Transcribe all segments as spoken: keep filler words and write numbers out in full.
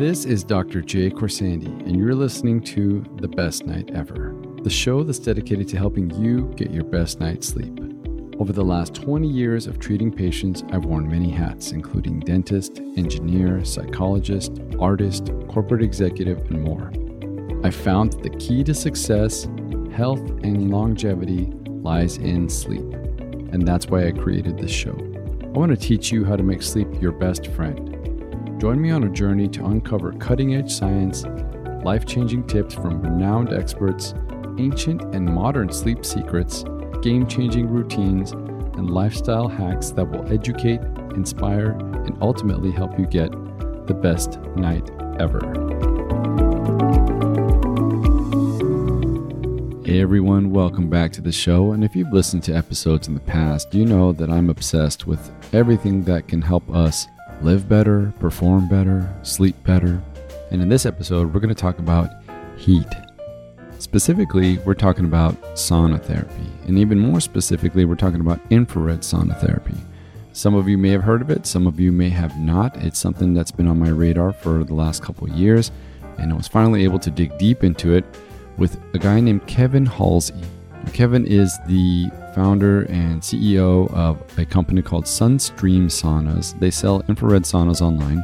This is Doctor Jay Corsandi, and you're listening to The Best Night Ever, the show that's dedicated to helping you get your best night's sleep. Over the last twenty years of treating patients, I've worn many hats, including dentist, engineer, psychologist, artist, corporate executive, and more. I've found that the key to success, health, and longevity lies in sleep, and that's why I created this show. I want to teach you how to make sleep your best friend. Join me on a journey to uncover cutting-edge science, life-changing tips from renowned experts, ancient and modern sleep secrets, game-changing routines, and lifestyle hacks that will educate, inspire, and ultimately help you get the best night ever. Hey everyone, welcome back to the show. And if you've listened to episodes in the past, you know that I'm obsessed with everything that can help us live better, perform better, sleep better. And in this episode, we're going to talk about heat. Specifically, we're talking about sauna therapy. And even more specifically, we're talking about infrared sauna therapy. Some of you may have heard of it, some of you may have not. It's something that's been on my radar for the last couple of years. And I was finally able to dig deep into it with a guy named Kevin Halsey. Kevin is the founder and C E O of a company called Sunstream Saunas. They sell infrared saunas online.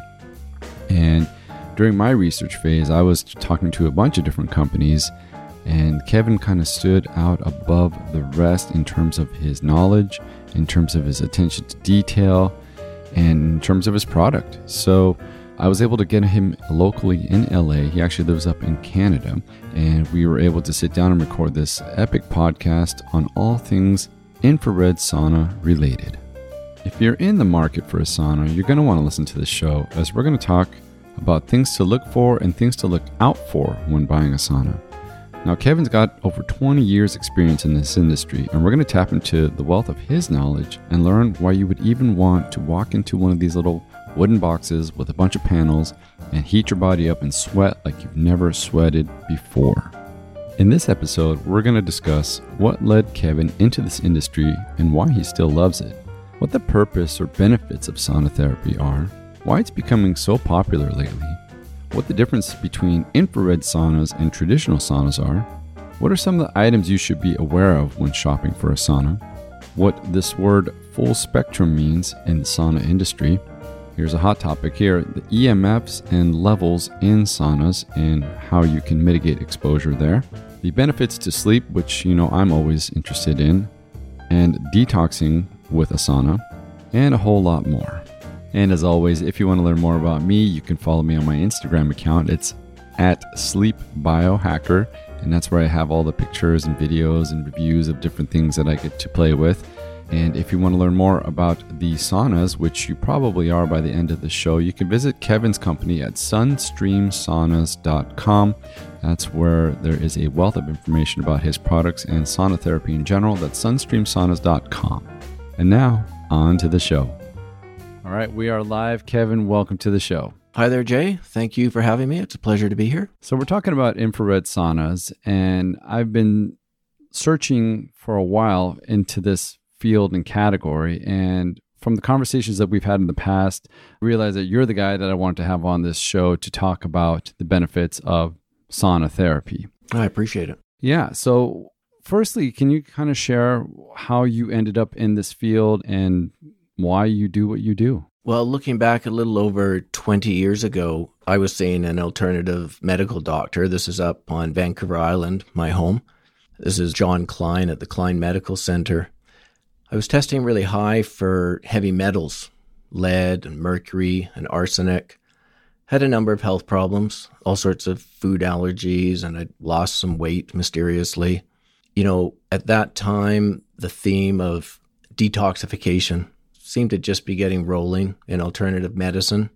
And during my research phase, I was talking to a bunch of different companies, and Kevin kind of stood out above the rest in terms of his knowledge, in terms of his attention to detail, and in terms of his product. So I was able to get him locally in L A. He actually lives up in Canada. And we were able to sit down and record this epic podcast on all things infrared sauna related. If you're in the market for a sauna, you're going to want to listen to this show, as we're going to talk about things to look for and things to look out for when buying a sauna. Now, Kevin's got over twenty years experience in this industry, and we're going to tap into the wealth of his knowledge and learn why you would even want to walk into one of these little wooden boxes with a bunch of panels and heat your body up and sweat like you've never sweated before. In this episode, we're going to discuss what led Kevin into this industry and why he still loves it, what the purpose or benefits of sauna therapy are, why it's becoming so popular lately, what the difference between infrared saunas and traditional saunas are, what are some of the items you should be aware of when shopping for a sauna, what this word full spectrum means in the sauna industry. Here's a hot topic here, the E M Fs and levels in saunas and how you can mitigate exposure there. The benefits to sleep, which you know I'm always interested in, and detoxing with a sauna, and a whole lot more. And as always, if you want to learn more about me, you can follow me on my Instagram account. It's at Sleep Biohacker, and that's where I have all the pictures and videos and reviews of different things that I get to play with. And if you want to learn more about the saunas, which you probably are by the end of the show, you can visit Kevin's company at sunstream saunas dot com. That's where there is a wealth of information about his products and sauna therapy in general. That's sunstream saunas dot com. And now, on to the show. All right, we are live. Kevin, welcome to the show. Hi there, Jay. Thank you for having me. It's a pleasure to be here. So we're talking about infrared saunas, and I've been searching for a while into this field and category, and from the conversations that we've had in the past, I realized that you're the guy that I wanted to have on this show to talk about the benefits of sauna therapy. I appreciate it. Yeah. So firstly, can you kind of share how you ended up in this field and why you do what you do? Well, looking back a little over twenty years ago, I was seeing an alternative medical doctor. This is up on Vancouver Island, my home. This is John Klein at the Klein Medical Center. I was testing really high for heavy metals, lead and mercury and arsenic. Had a number of health problems, all sorts of food allergies, and I lost some weight mysteriously. You know, at that time, the theme of detoxification seemed to just be getting rolling in alternative medicine.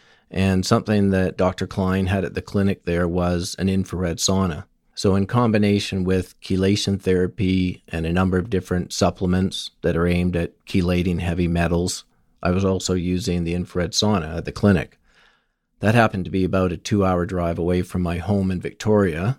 And something that Doctor Klein had at the clinic there was an infrared sauna. So in combination with chelation therapy and a number of different supplements that are aimed at chelating heavy metals, I was also using the infrared sauna at the clinic. That happened to be about a two-hour drive away from my home in Victoria.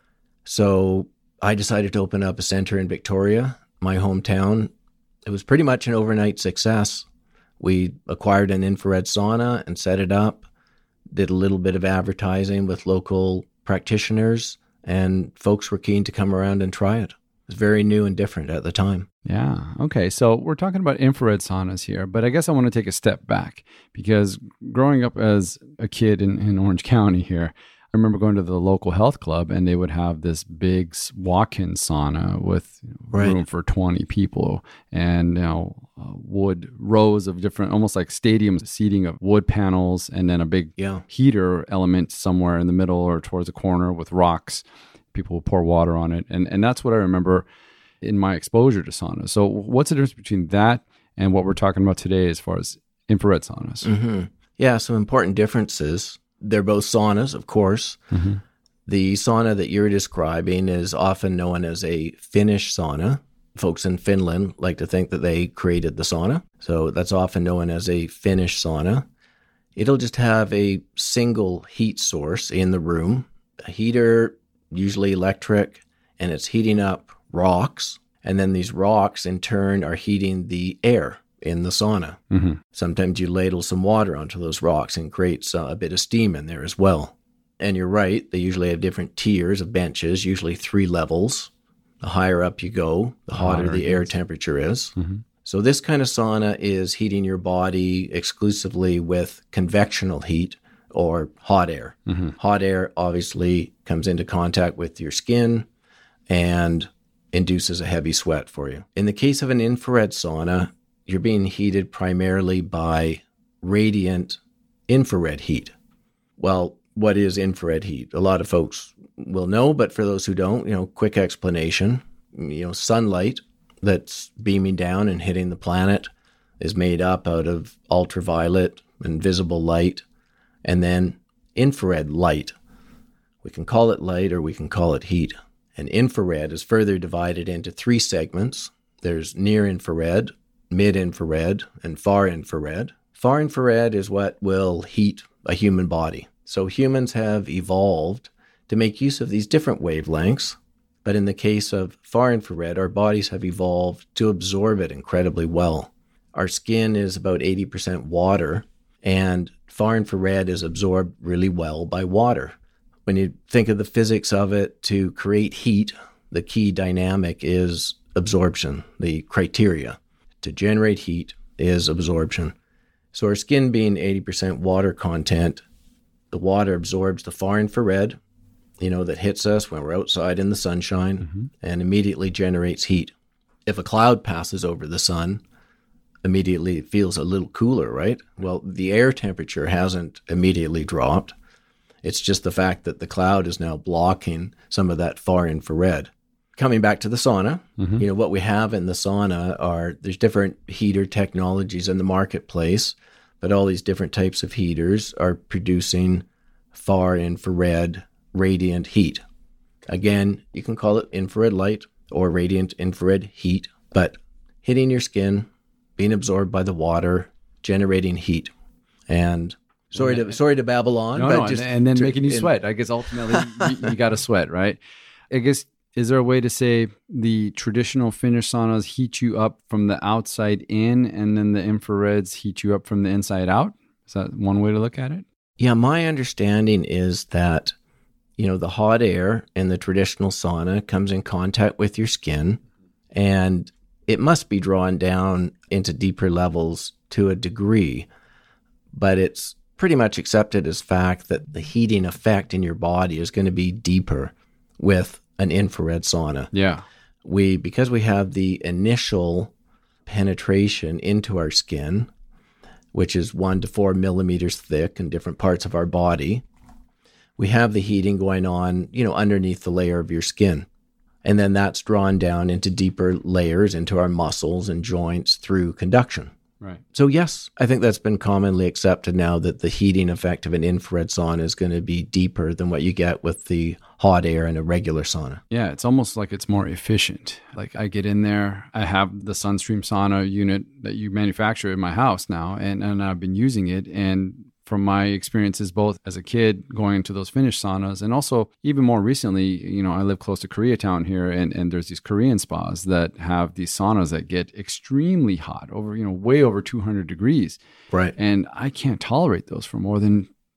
So I decided to open up a center in Victoria, my hometown. It was pretty much an overnight success. We acquired an infrared sauna and set it up. did a little bit of advertising with local practitioners, and folks were keen to come around and try it. It was very new and different at the time. Yeah. Okay. So we're talking about infrared saunas here, but I guess I want to take a step back because growing up as a kid in, in Orange County here, I remember going to the local health club and they would have this big walk-in sauna with right. room for twenty people and, you know, uh, wood rows of different, almost like stadium seating of wood panels and then a big yeah. heater element somewhere in the middle or towards the corner with rocks. People would pour water on it. And, and that's what I remember in my exposure to saunas. So what's the difference between that and what we're talking about today as far as infrared saunas? Mm-hmm. Yeah, some important differences. They're both saunas, of course. Mm-hmm. The sauna that you're describing is often known as a Finnish sauna. Folks in Finland like to think that they created the sauna. So that's often known as a Finnish sauna. It'll just have a single heat source in the room, a heater, usually electric, and it's heating up rocks. And then these rocks, in turn, are heating the air in the sauna. Mm-hmm. Sometimes you ladle some water onto those rocks and creates uh, a bit of steam in there as well. And you're right, they usually have different tiers of benches, usually three levels. The higher up you go, the hotter, hotter the air temperature is. Mm-hmm. So this kind of sauna is heating your body exclusively with convectional heat or hot air. Mm-hmm. Hot air obviously comes into contact with your skin and induces a heavy sweat for you. In the case of an infrared sauna, you're being heated primarily by radiant infrared heat. Well, what is infrared heat? A lot of folks will know, but for those who don't, you know, quick explanation. You know, sunlight that's beaming down and hitting the planet is made up out of ultraviolet and visible light, and then infrared light. We can call it light or we can call it heat. And infrared is further divided into three segments. There's near infrared, mid-infrared, and far infrared. Far infrared is what will heat a human body. So humans have evolved to make use of these different wavelengths, but in the case of far infrared, our bodies have evolved to absorb it incredibly well. Our skin is about eighty percent water, and far infrared is absorbed really well by water. When you think of the physics of it, to create heat, the key dynamic is absorption. The criteria to generate heat is absorption. So our skin being eighty percent water content, the water absorbs the far infrared, you know, that hits us when we're outside in the sunshine, mm-hmm. and immediately generates heat. If a cloud passes over the sun, immediately it feels a little cooler, right? Well, the air temperature hasn't immediately dropped. It's just the fact that the cloud is now blocking some of that far infrared. Coming back to the sauna, mm-hmm. you know, what we have in the sauna are, there's different heater technologies in the marketplace, but all these different types of heaters are producing far infrared radiant heat. Again, you can call it infrared light or radiant infrared heat, but hitting your skin, being absorbed by the water, generating heat. And sorry to sorry to babble on, no, but no, just and then to, making you in, sweat. I guess ultimately you, you got to sweat, right? I guess, is there a way to say the traditional Finnish saunas heat you up from the outside in, and then the infrareds heat you up from the inside out? Is that one way to look at it? Yeah, my understanding is that, you know, the hot air in the traditional sauna comes in contact with your skin, and it must be drawn down into deeper levels to a degree, but it's pretty much accepted as fact that the heating effect in your body is going to be deeper with an infrared sauna. Yeah. We, because we have the initial penetration into our skin, which is one to four millimeters thick in different parts of our body, we have the heating going on, you know, underneath the layer of your skin. And then that's drawn down into deeper layers into our muscles and joints through conduction. Right. So yes, I think that's been commonly accepted now that the heating effect of an infrared sauna is going to be deeper than what you get with the hot air in a regular sauna. Yeah, it's almost like it's more efficient. Like I get in there, I have the Sunstream sauna unit that you manufacture in my house now, and, and I've been using it. And from my experiences, both as a kid going into those Finnish saunas, and also even more recently, you know, I live close to Koreatown here, and, and there's these Korean spas that have these saunas that get extremely hot, over, you know, way over two hundred degrees. Right. And I can't tolerate those for more than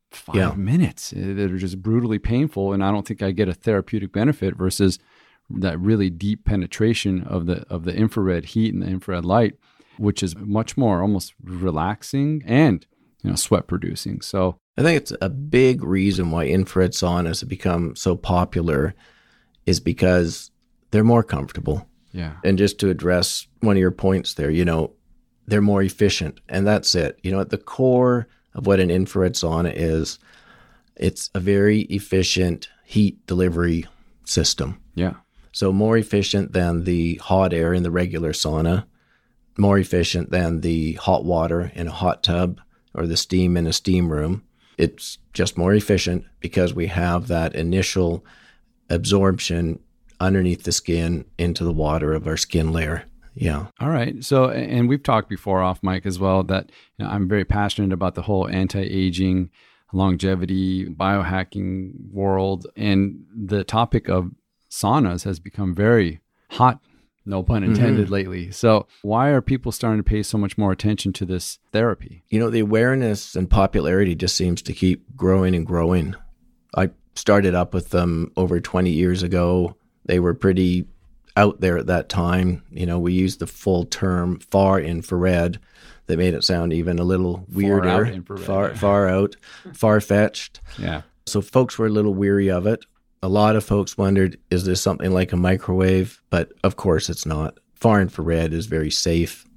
five Yeah. minutes that are just brutally painful. And I don't think I get a therapeutic benefit versus that really deep penetration of the of the infrared heat and the infrared light, which is much more almost relaxing and, you know, sweat producing. So I think it's a big reason why infrared saunas have become so popular is because they're more comfortable. yeah, And just to address one of your points there, you know, they're more efficient, and that's it. You know, at the core of what an infrared sauna is, it's a very efficient heat delivery system. yeah, So more efficient than the hot air in the regular sauna, more efficient than the hot water in a hot tub or the steam in a steam room. It's just more efficient because we have that initial absorption underneath the skin into the water of our skin layer. Yeah. All right. So, and we've talked before off mic as well that, you know, I'm very passionate about the whole anti-aging, longevity, biohacking world. And the topic of saunas has become very hot, no pun intended, Mm-hmm. lately. So why are people starting to pay so much more attention to this therapy? You know, the awareness and popularity just seems to keep growing and growing. I started up with them over twenty years ago. They were pretty out there at that time. You know, we used the full term far infrared that made it sound even a little weirder. out infrared, Far, yeah. far out, far-fetched. Yeah. So folks were a little weary of it. A lot of folks wondered, is this something like a microwave? But of course it's not. Far infrared is very safe.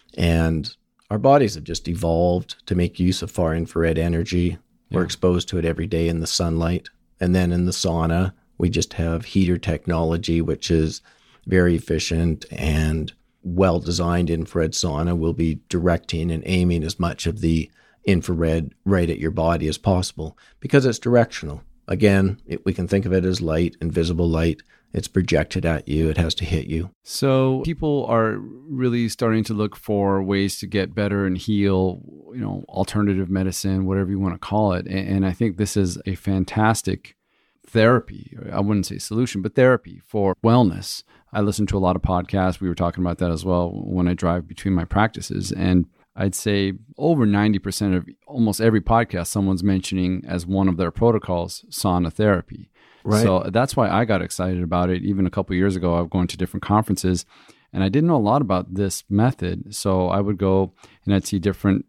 And our bodies have just evolved to make use of far infrared energy. We're Yeah. exposed to it every day in the sunlight. And then in the sauna, we just have heater technology, which is very efficient and well-designed infrared sauna will be directing and aiming as much of the infrared right at your body as possible because it's directional. Again, it, we can think of it as light, invisible light. It's projected at you. It has to hit you. So people are really starting to look for ways to get better and heal, you know, alternative medicine, whatever you want to call it. And, and I think this is a fantastic therapy. I wouldn't say solution, but therapy for wellness. I listen to a lot of podcasts. We were talking about that as well when I drive between my practices. And I'd say over ninety percent of almost every podcast, someone's mentioning as one of their protocols, sauna therapy. Right. So that's why I got excited about it. Even a couple of years ago, I was going to different conferences and I didn't know a lot about this method. So I would go and I'd see different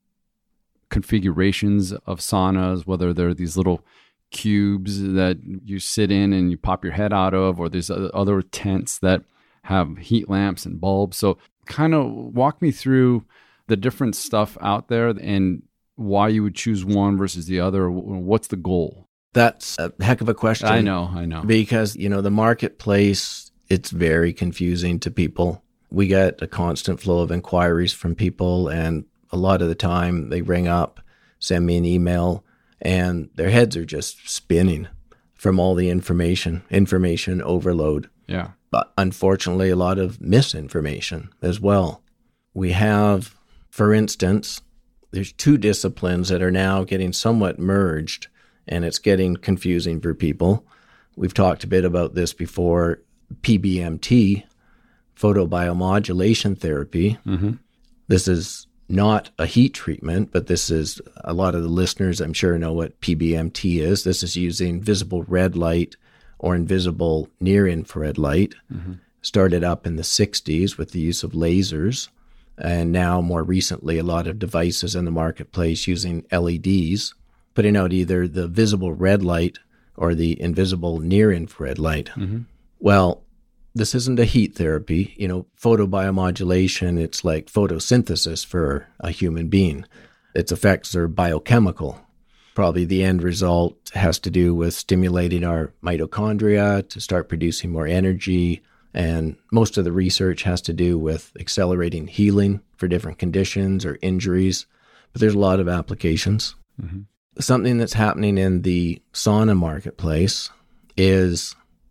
configurations of saunas, whether they're these little cubes that you sit in and you pop your head out of, or there's other tents that have heat lamps and bulbs. So kind of walk me through the different stuff out there and why you would choose one versus the other. What's the goal? That's a heck of a question. I know, I know. Because, you know, the marketplace, it's very confusing to people. We get a constant flow of inquiries from people, and a lot of the time they ring up, send me an email, and their heads are just spinning from all the information, information overload. Yeah. But unfortunately, a lot of misinformation as well. We have, for instance, there's two disciplines that are now getting somewhat merged, and it's getting confusing for people. We've talked a bit about this before. P B M T, photobiomodulation therapy. Mm-hmm. This is not a heat treatment, but this is, a lot of the listeners I'm sure know what P B M T is. This is using visible red light or invisible near-infrared light. Mm-hmm. Started up in the sixties with the use of lasers, and now more recently a lot of devices in the marketplace using L E Ds, putting out either the visible red light or the invisible near-infrared light. Mm-hmm. Well, this isn't a heat therapy. You know, photobiomodulation, it's like photosynthesis for a human being. Its effects are biochemical. Probably the end result has to do with stimulating our mitochondria to start producing more energy. And most of the research has to do with accelerating healing for different conditions or injuries. But there's a lot of applications. Mm-hmm. Something that's happening in the sauna marketplace is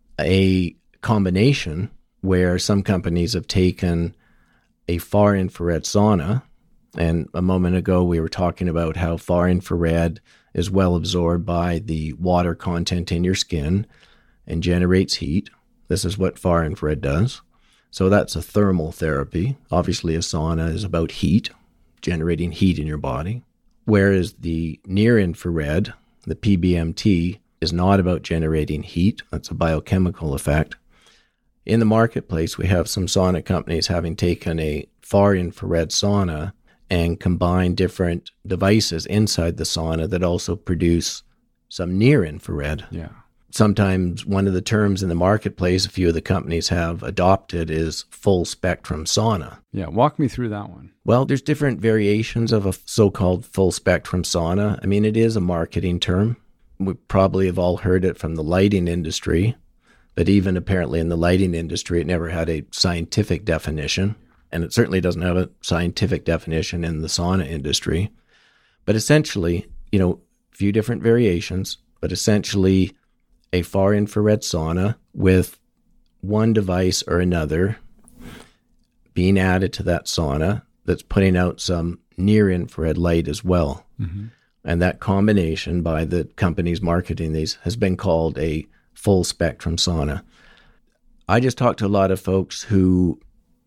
a combination where some companies have taken a far infrared sauna, and a moment ago we were talking about how far infrared is well absorbed by the water content in your skin and generates heat. This is what far infrared does. So that's a thermal therapy. Obviously a sauna is about heat, generating heat in your body. Whereas the near-infrared, the P B M T, is not about generating heat. That's a biochemical effect. In the marketplace, we have some sauna companies having taken a far-infrared sauna and combined different devices inside the sauna that also produce some near-infrared. Yeah. Sometimes one of the terms in the marketplace a few of the companies have adopted is full spectrum sauna. Yeah, walk me through that one. Well, there's different variations of a so-called full spectrum sauna. I mean, it is a marketing term. We probably have all heard it from the lighting industry, but even apparently in the lighting industry, it never had a scientific definition, and it certainly doesn't have a scientific definition in the sauna industry. But essentially, you know, a few different variations, but essentially a far infrared sauna with one device or another being added to that sauna that's putting out some near infrared light as well. Mm-hmm. And that combination by the companies marketing these has been called a full spectrum sauna. I just talked to a lot of folks who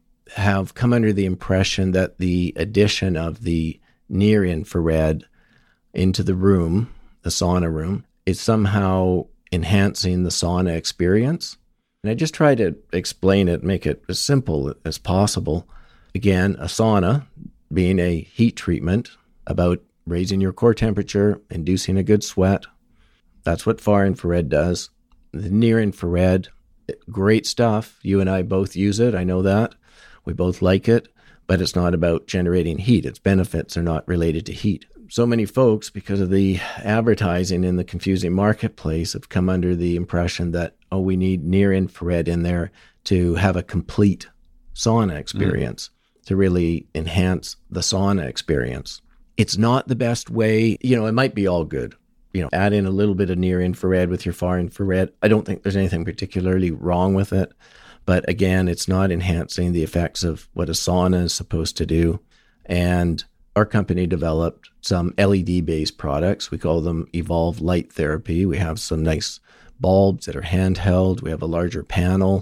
have come under the impression that the addition of the near infrared into the room, the sauna room, is somehow enhancing the sauna experience. And I just try to explain it, make it as simple as possible. Again, a sauna being a heat treatment about raising your core temperature, inducing a good sweat. That's what far infrared does. The near infrared, great stuff. You and I both use it. I know that. We both like it, but it's not about generating heat. Its benefits are not related to heat. So many folks, because of the advertising in the confusing marketplace, have come under the impression that, oh, we need near infrared in there to have a complete sauna experience, mm. to really enhance the sauna experience. It's not the best way. You know, it might be all good. You know, add in a little bit of near infrared with your far infrared. I don't think there's anything particularly wrong with it. But again, it's not enhancing the effects of what a sauna is supposed to do. And our company developed some L E D-based products. We call them Evolve Light Therapy. We have some nice bulbs that are handheld. We have a larger panel.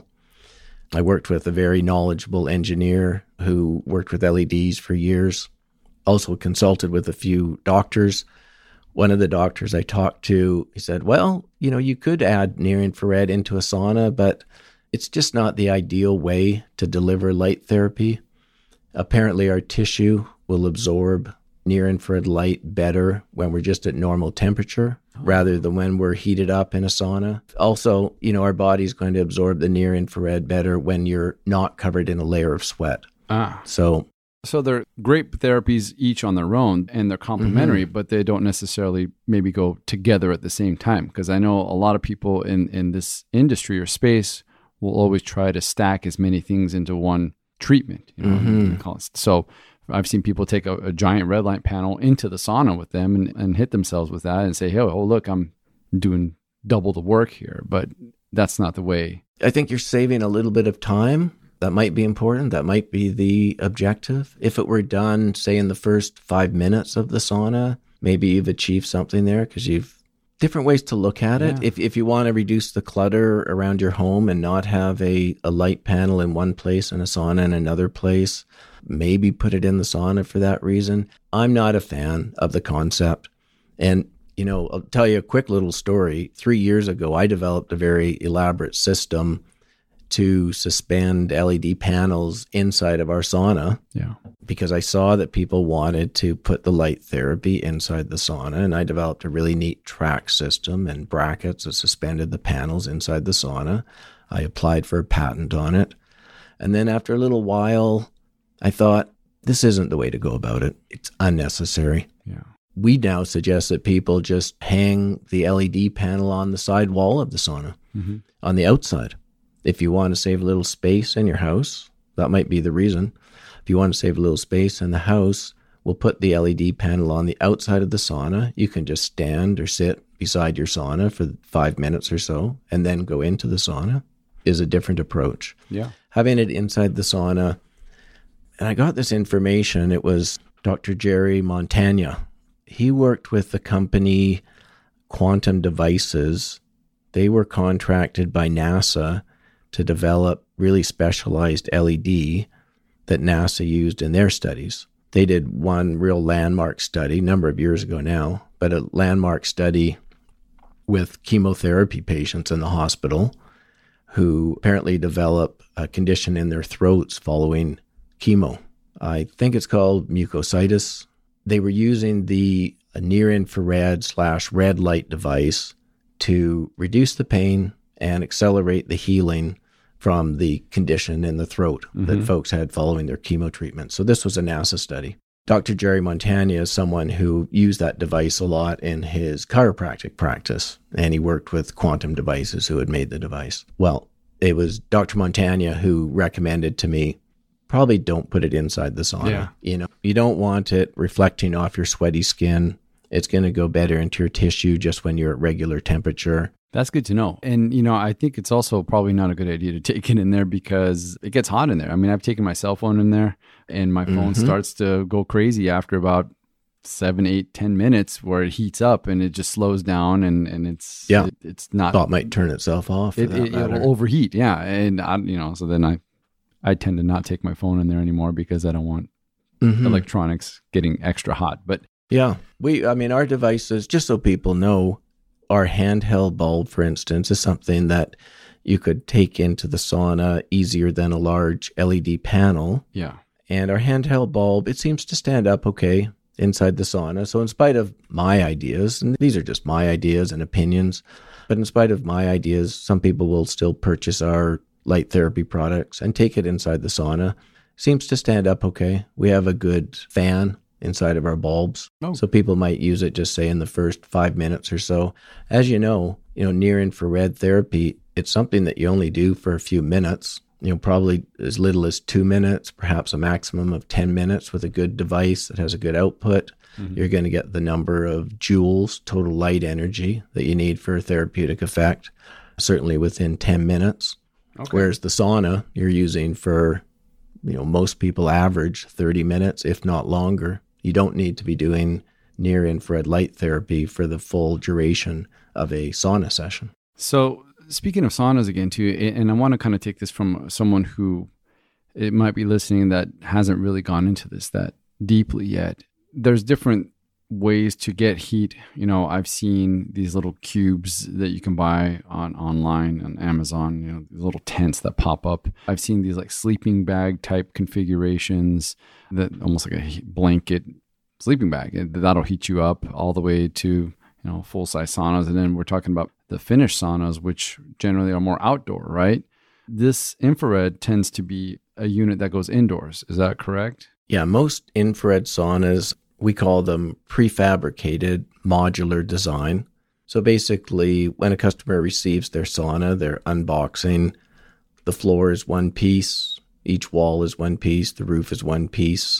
I worked with a very knowledgeable engineer who worked with L E Ds for years. Also consulted with a few doctors. One of the doctors I talked to, he said, well, you know, you could add near infrared into a sauna, but it's just not the ideal way to deliver light therapy. Apparently our tissue will absorb near-infrared light better when we're just at normal temperature oh. rather than when we're heated up in a sauna. Also, you know, our body's going to absorb the near-infrared better when you're not covered in a layer of sweat. Ah. So, so they're great therapies each on their own, and they're complementary, mm-hmm. but they don't necessarily maybe go together at the same time. Because I know a lot of people in, in this industry or space will always try to stack as many things into one treatment. You know, mm-hmm. call it. So I've seen people take a, a giant red light panel into the sauna with them and, and hit themselves with that and say, hey, oh, look, I'm doing double the work here. But that's not the way. I think you're saving a little bit of time. That might be important. That might be the objective. If it were done, say, in the first five minutes of the sauna, maybe you've achieved something there because you've different ways to look at it. Yeah. If if you want to reduce the clutter around your home and not have a, a light panel in one place and a sauna in another place, maybe put it in the sauna for that reason. I'm not a fan of the concept. And, you know, I'll tell you a quick little story. Three years ago, I developed a very elaborate system to suspend L E D panels inside of our sauna. Yeah. Because I saw that people wanted to put the light therapy inside the sauna, and I developed a really neat track system and brackets that suspended the panels inside the sauna. I applied for a patent on it. And then after a little while, I thought, this isn't the way to go about it. It's unnecessary. Yeah. We now suggest that people just hang the L E D panel on the side wall of the sauna, mm-hmm. on the outside. If you want to save a little space in your house, that might be the reason. If you want to save a little space in the house, we'll put the L E D panel on the outside of the sauna. You can just stand or sit beside your sauna for five minutes or so and then go into the sauna is a different approach. Yeah. Having it inside the sauna, and I got this information, it was Doctor Jerry Montagna. He worked with the company Quantum Devices. They were contracted by NASA to develop really specialized L E D that NASA used in their studies. They did one real landmark study, a number of years ago now, but a landmark study with chemotherapy patients in the hospital who apparently develop a condition in their throats following chemo. I think it's called mucositis. They were using the near-infrared slash red light device to reduce the pain and accelerate the healing from the condition in the throat mm-hmm. that folks had following their chemo treatment. So this was a NASA study. Doctor Jerry Montagna is someone who used that device a lot in his chiropractic practice, and he worked with Quantum Devices, who had made the device. Well, it was Doctor Montagna who recommended to me, probably don't put it inside the sauna. Yeah. You know, you don't want it reflecting off your sweaty skin. It's going to go better into your tissue just when you're at regular temperature. That's good to know. And, you know, I think it's also probably not a good idea to take it in there because it gets hot in there. I mean, I've taken my cell phone in there and my phone mm-hmm. starts to go crazy after about seven, eight, ten minutes where it heats up and it just slows down and, and it's, yeah. it, it's not. Thought might turn itself off. It, it, it will overheat. Yeah. And, I, you know, so then I, I tend to not take my phone in there anymore because I don't want mm-hmm. electronics getting extra hot. But yeah, we, I mean, our devices, just so people know, our handheld bulb, for instance, is something that you could take into the sauna easier than a large L E D panel. Yeah. And our handheld bulb, it seems to stand up okay inside the sauna. So in spite of my ideas, and these are just my ideas and opinions, but in spite of my ideas, some people will still purchase our light therapy products and take it inside the sauna. Seems to stand up okay. We have a good fan inside of our bulbs. Oh. So people might use it just say in the first five minutes or so. As you know, you know, near infrared therapy, it's something that you only do for a few minutes, you know, probably as little as two minutes, perhaps a maximum of ten minutes with a good device that has a good output. Mm-hmm. You're going to get the number of joules, total light energy that you need for a therapeutic effect, certainly within ten minutes. Okay. Whereas the sauna you're using for, you know, most people average thirty minutes, if not longer. You don't need to be doing near infrared light therapy for the full duration of a sauna session. So speaking of saunas again too, and I want to kind of take this from someone who it might be listening that hasn't really gone into this that deeply yet. There's different ways to get heat. You know, I've seen these little cubes that you can buy on online on Amazon, you know, these little tents that pop up. I've seen these like sleeping bag type configurations that almost like a blanket sleeping bag. That'll heat you up all the way to, you know, full size saunas. And then we're talking about the Finnish saunas, which generally are more outdoor, right? This infrared tends to be a unit that goes indoors. Is that correct? Yeah, most infrared saunas, we call them prefabricated modular design. So basically, when a customer receives their sauna, they're unboxing. The floor is one piece. Each wall is one piece. The roof is one piece.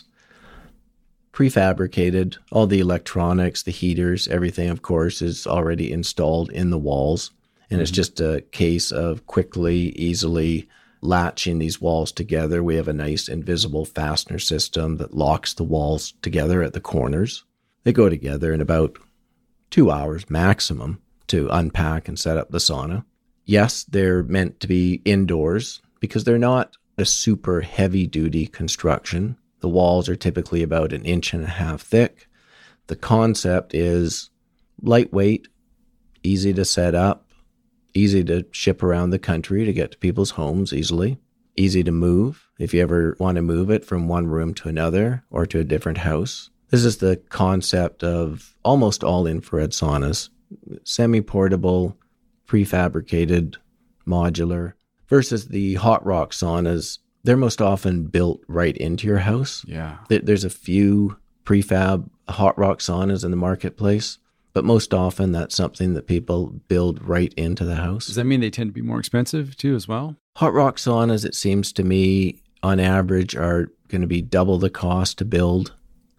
Prefabricated, all the electronics, the heaters, everything, of course, is already installed in the walls. And mm-hmm. it's just a case of quickly, easily latching these walls together. We have a nice invisible fastener system that locks the walls together at the corners. They go together in about two hours maximum to unpack and set up the sauna. Yes, they're meant to be indoors because they're not a super heavy-duty construction. The walls are typically about an inch and a half thick. The concept is lightweight, easy to set up, easy to ship around the country to get to people's homes easily, easy to move if you ever want to move it from one room to another or to a different house. This is the concept of almost all infrared saunas, semi-portable, prefabricated, modular, versus the hot rock saunas. They're most often built right into your house. Yeah. There's a few prefab hot rock saunas in the marketplace, but most often that's something that people build right into the house. Does that mean they tend to be more expensive too as well? Hot rock saunas, it seems to me, on average are going to be double the cost to build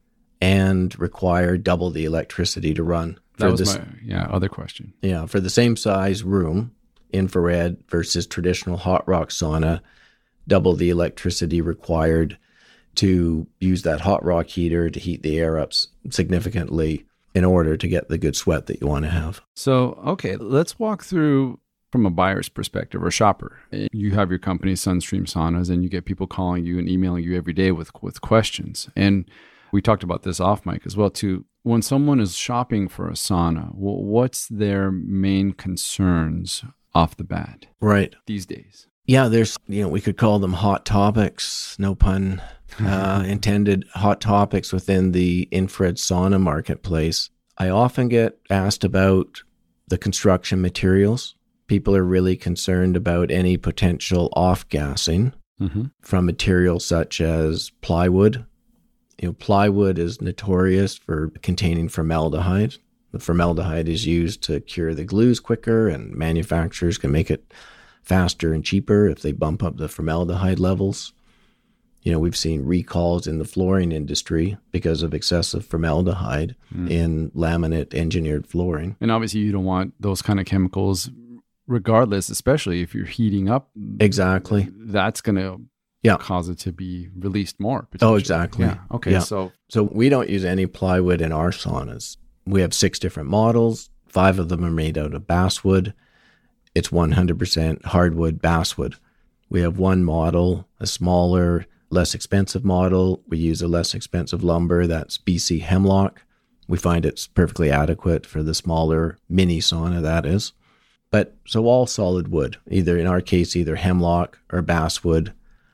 and require double the electricity to run. That was this, my yeah other question. Yeah, for the same size room, infrared versus traditional hot rock sauna, double the electricity required to use that hot rock heater to heat the air up significantly in order to get the good sweat that you want to have. So, okay, let's walk through from a buyer's perspective or shopper. You have your company, Sunstream Saunas, and you get people calling you and emailing you every day with, with questions. And We talked about this off mic as well, too. When someone is shopping for a sauna, what's their main concerns off the bat? Right. These days? Yeah, there's, you know, we could call them hot topics, no pun uh, intended, hot topics within the infrared sauna marketplace. I often get asked about the construction materials. People are really concerned about any potential off-gassing mm-hmm. from materials such as plywood. You know, plywood is notorious for containing formaldehyde. The formaldehyde is used to cure the glues quicker, and manufacturers can make it faster and cheaper if they bump up the formaldehyde levels. You know, we've seen recalls in the flooring industry because of excessive formaldehyde mm. in laminate engineered flooring. And obviously you don't want those kind of chemicals regardless, especially if you're heating up. Exactly. That's going to yeah. cause it to be released more. Oh, exactly. Yeah. Okay. Yeah. So, so we don't use any plywood in our saunas. We have six different models. Five of them are made out of basswood. It's one hundred percent hardwood basswood. We have one model, a smaller, less expensive model. We use a less expensive lumber. That's B C hemlock. We find it's perfectly adequate for the smaller mini sauna, that is. But so all solid wood, either in our case, either hemlock or basswood.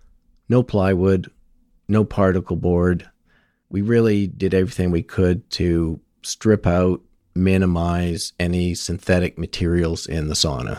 No plywood, no particle board. We really did everything we could to strip out, minimize any synthetic materials in the sauna.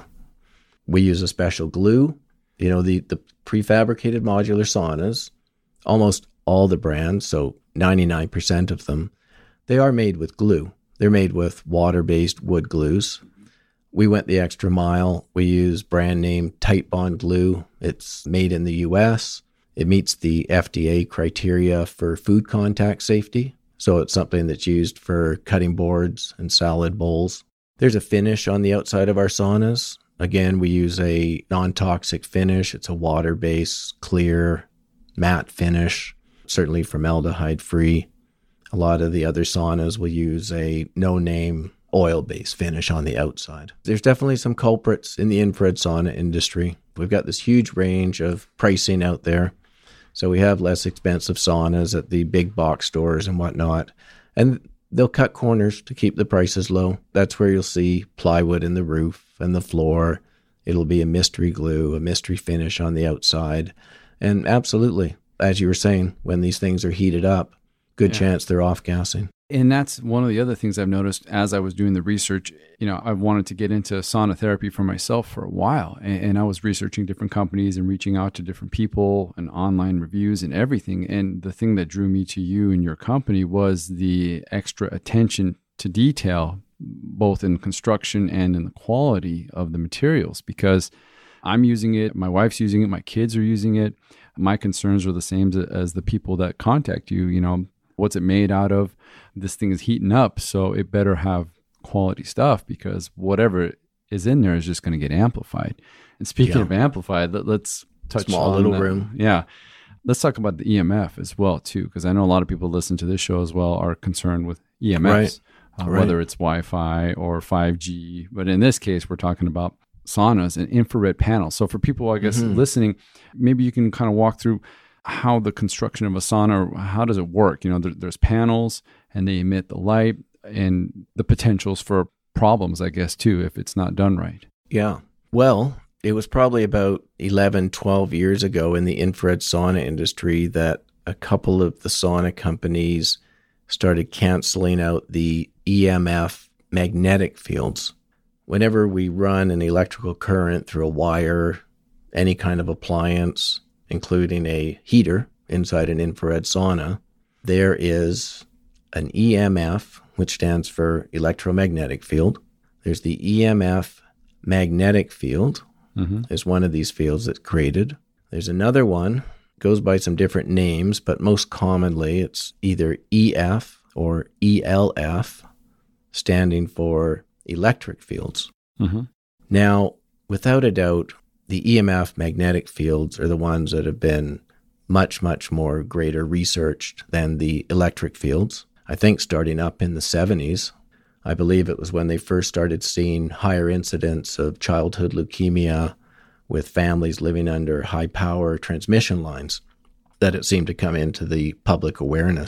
We use a special glue. You know, the, the prefabricated modular saunas, almost all the brands, so ninety-nine percent of them, they are made with glue. They're made with water-based wood glues. We went the extra mile. We use brand name Titebond glue. It's made in the U S. It meets the F D A criteria for food contact safety. So it's something that's used for cutting boards and salad bowls. There's a finish on the outside of our saunas. Again, we use a non-toxic finish. It's a water-based, clear, matte finish, certainly formaldehyde-free. A lot of the other saunas will use a no-name oil-based finish on the outside. There's definitely some culprits in the infrared sauna industry. We've got this huge range of pricing out there. So we have less expensive saunas at the big box stores and whatnot. And they'll cut corners to keep the prices low. That's where you'll see plywood in the roof and the floor. It'll be a mystery glue, a mystery finish on the outside. And absolutely, as you were saying, when these things are heated up, good yeah. chance they're off-gassing. And that's one of the other things I've noticed as I was doing the research. You know, I've wanted to get into sauna therapy for myself for a while. And, and I was researching different companies and reaching out to different people and online reviews and everything. And the thing that drew me to you and your company was the extra attention to detail, both in construction and in the quality of the materials, because I'm using it, my wife's using it, my kids are using it. My concerns are the same as, as the people that contact you. You know, what's it made out of? This thing is heating up, so it better have quality stuff, because whatever is in there is just going to get amplified. And speaking yeah. of amplified, let, let's touch Small on little that. room. Yeah. Let's talk about the E M F as well, too, because I know a lot of people listen to this show as well are concerned with E M Fs, right. Uh, right. whether it's Wi-Fi or five G. But in this case, we're talking about saunas and infrared panels. So for people, I guess, mm-hmm. listening, maybe you can kind of walk through how the construction of a sauna, how does it work? You know, there, there's panels and they emit the light, and the potentials for problems, I guess, too, if it's not done right. Yeah. Well, it was probably about eleven, twelve years ago in the infrared sauna industry that a couple of the sauna companies started canceling out the E M F magnetic fields. Whenever we run an electrical current through a wire, any kind of appliance, including a heater inside an infrared sauna, there is an E M F, which stands for electromagnetic field. There's the E M F magnetic field, mm-hmm. is one of these fields that's created. There's another one, goes by some different names, but most commonly it's either E F or E L F, standing for electric fields. Mm-hmm. Now, without a doubt, the E M F magnetic fields are the ones that have been much, much more greater researched than the electric fields. I think starting up in the seventies, I believe it was when they first started seeing higher incidence of childhood leukemia with families living under high power transmission lines, that it seemed to come into the public awareness.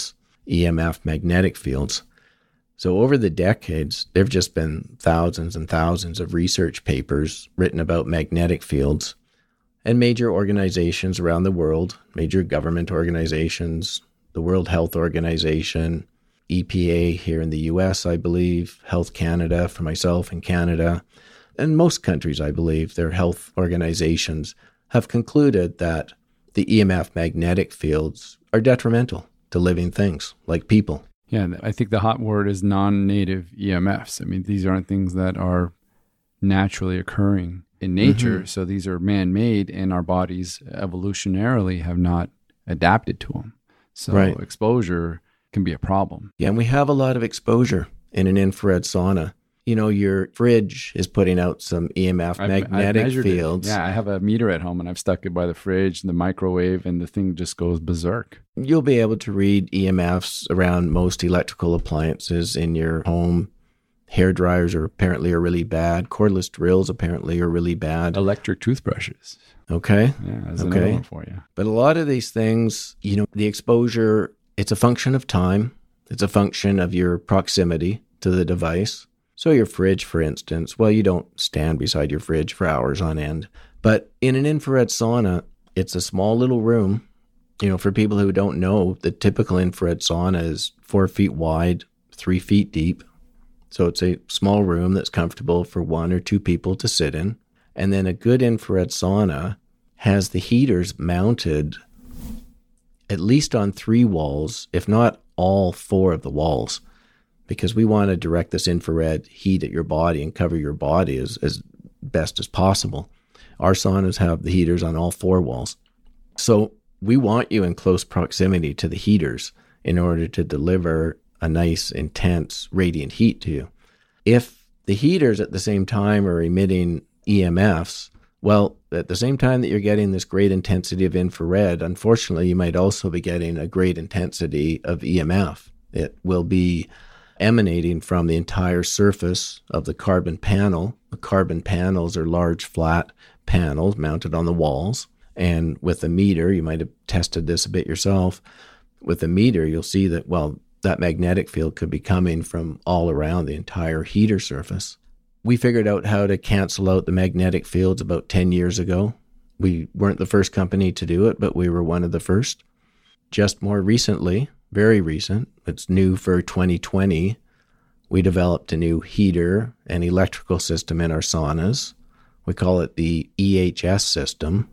E M F magnetic fields. So over the decades, there have just been thousands and thousands of research papers written about magnetic fields, and major organizations around the world, major government organizations, the World Health Organization, E P A here in the U S, I believe, Health Canada for myself in Canada, and most countries, I believe, their health organizations have concluded that the E M F magnetic fields are detrimental to living things like people. Yeah, I think the hot word is non-native E M Fs. I mean, these aren't things that are naturally occurring in nature. Mm-hmm. So these are man-made, and our bodies evolutionarily have not adapted to them. So right. exposure can be a problem. Yeah, and we have a lot of exposure in an infrared sauna. You know, your fridge is putting out some E M F magnetic I've, I've fields. It. Yeah, I have a meter at home, and I've stuck it by the fridge and the microwave, and the thing just goes berserk. You'll be able to read E M Fs around most electrical appliances in your home. Hair dryers are apparently are really bad. Cordless drills apparently are really bad. Electric toothbrushes. Okay. Yeah, that's okay. another one for you. But a lot of these things, you know, the exposure, it's a function of time. It's a function of your proximity to the device. So your fridge, for instance, well, you don't stand beside your fridge for hours on end. But in an infrared sauna, it's a small little room. You know, for people who don't know, the typical infrared sauna is four feet wide, three feet deep. So it's a small room that's comfortable for one or two people to sit in. And then a good infrared sauna has the heaters mounted at least on three walls, if not all four of the walls, because we want to direct this infrared heat at your body and cover your body as, as best as possible. Our saunas have the heaters on all four walls. So we want you in close proximity to the heaters in order to deliver a nice, intense, radiant heat to you. If the heaters at the same time are emitting E M Fs, well, at the same time that you're getting this great intensity of infrared, unfortunately, you might also be getting a great intensity of E M F. It will be emanating from the entire surface of the carbon panel. The carbon panels are large, flat panels mounted on the walls. And with a meter, you might have tested this a bit yourself. With a meter, you'll see that, well, that magnetic field could be coming from all around the entire heater surface. We figured out how to cancel out the magnetic fields about ten years ago. We weren't the first company to do it, but we were one of the first. Just more recently, very recent, it's new for twenty twenty, we developed a new heater and electrical system in our saunas. We call it the E H S system.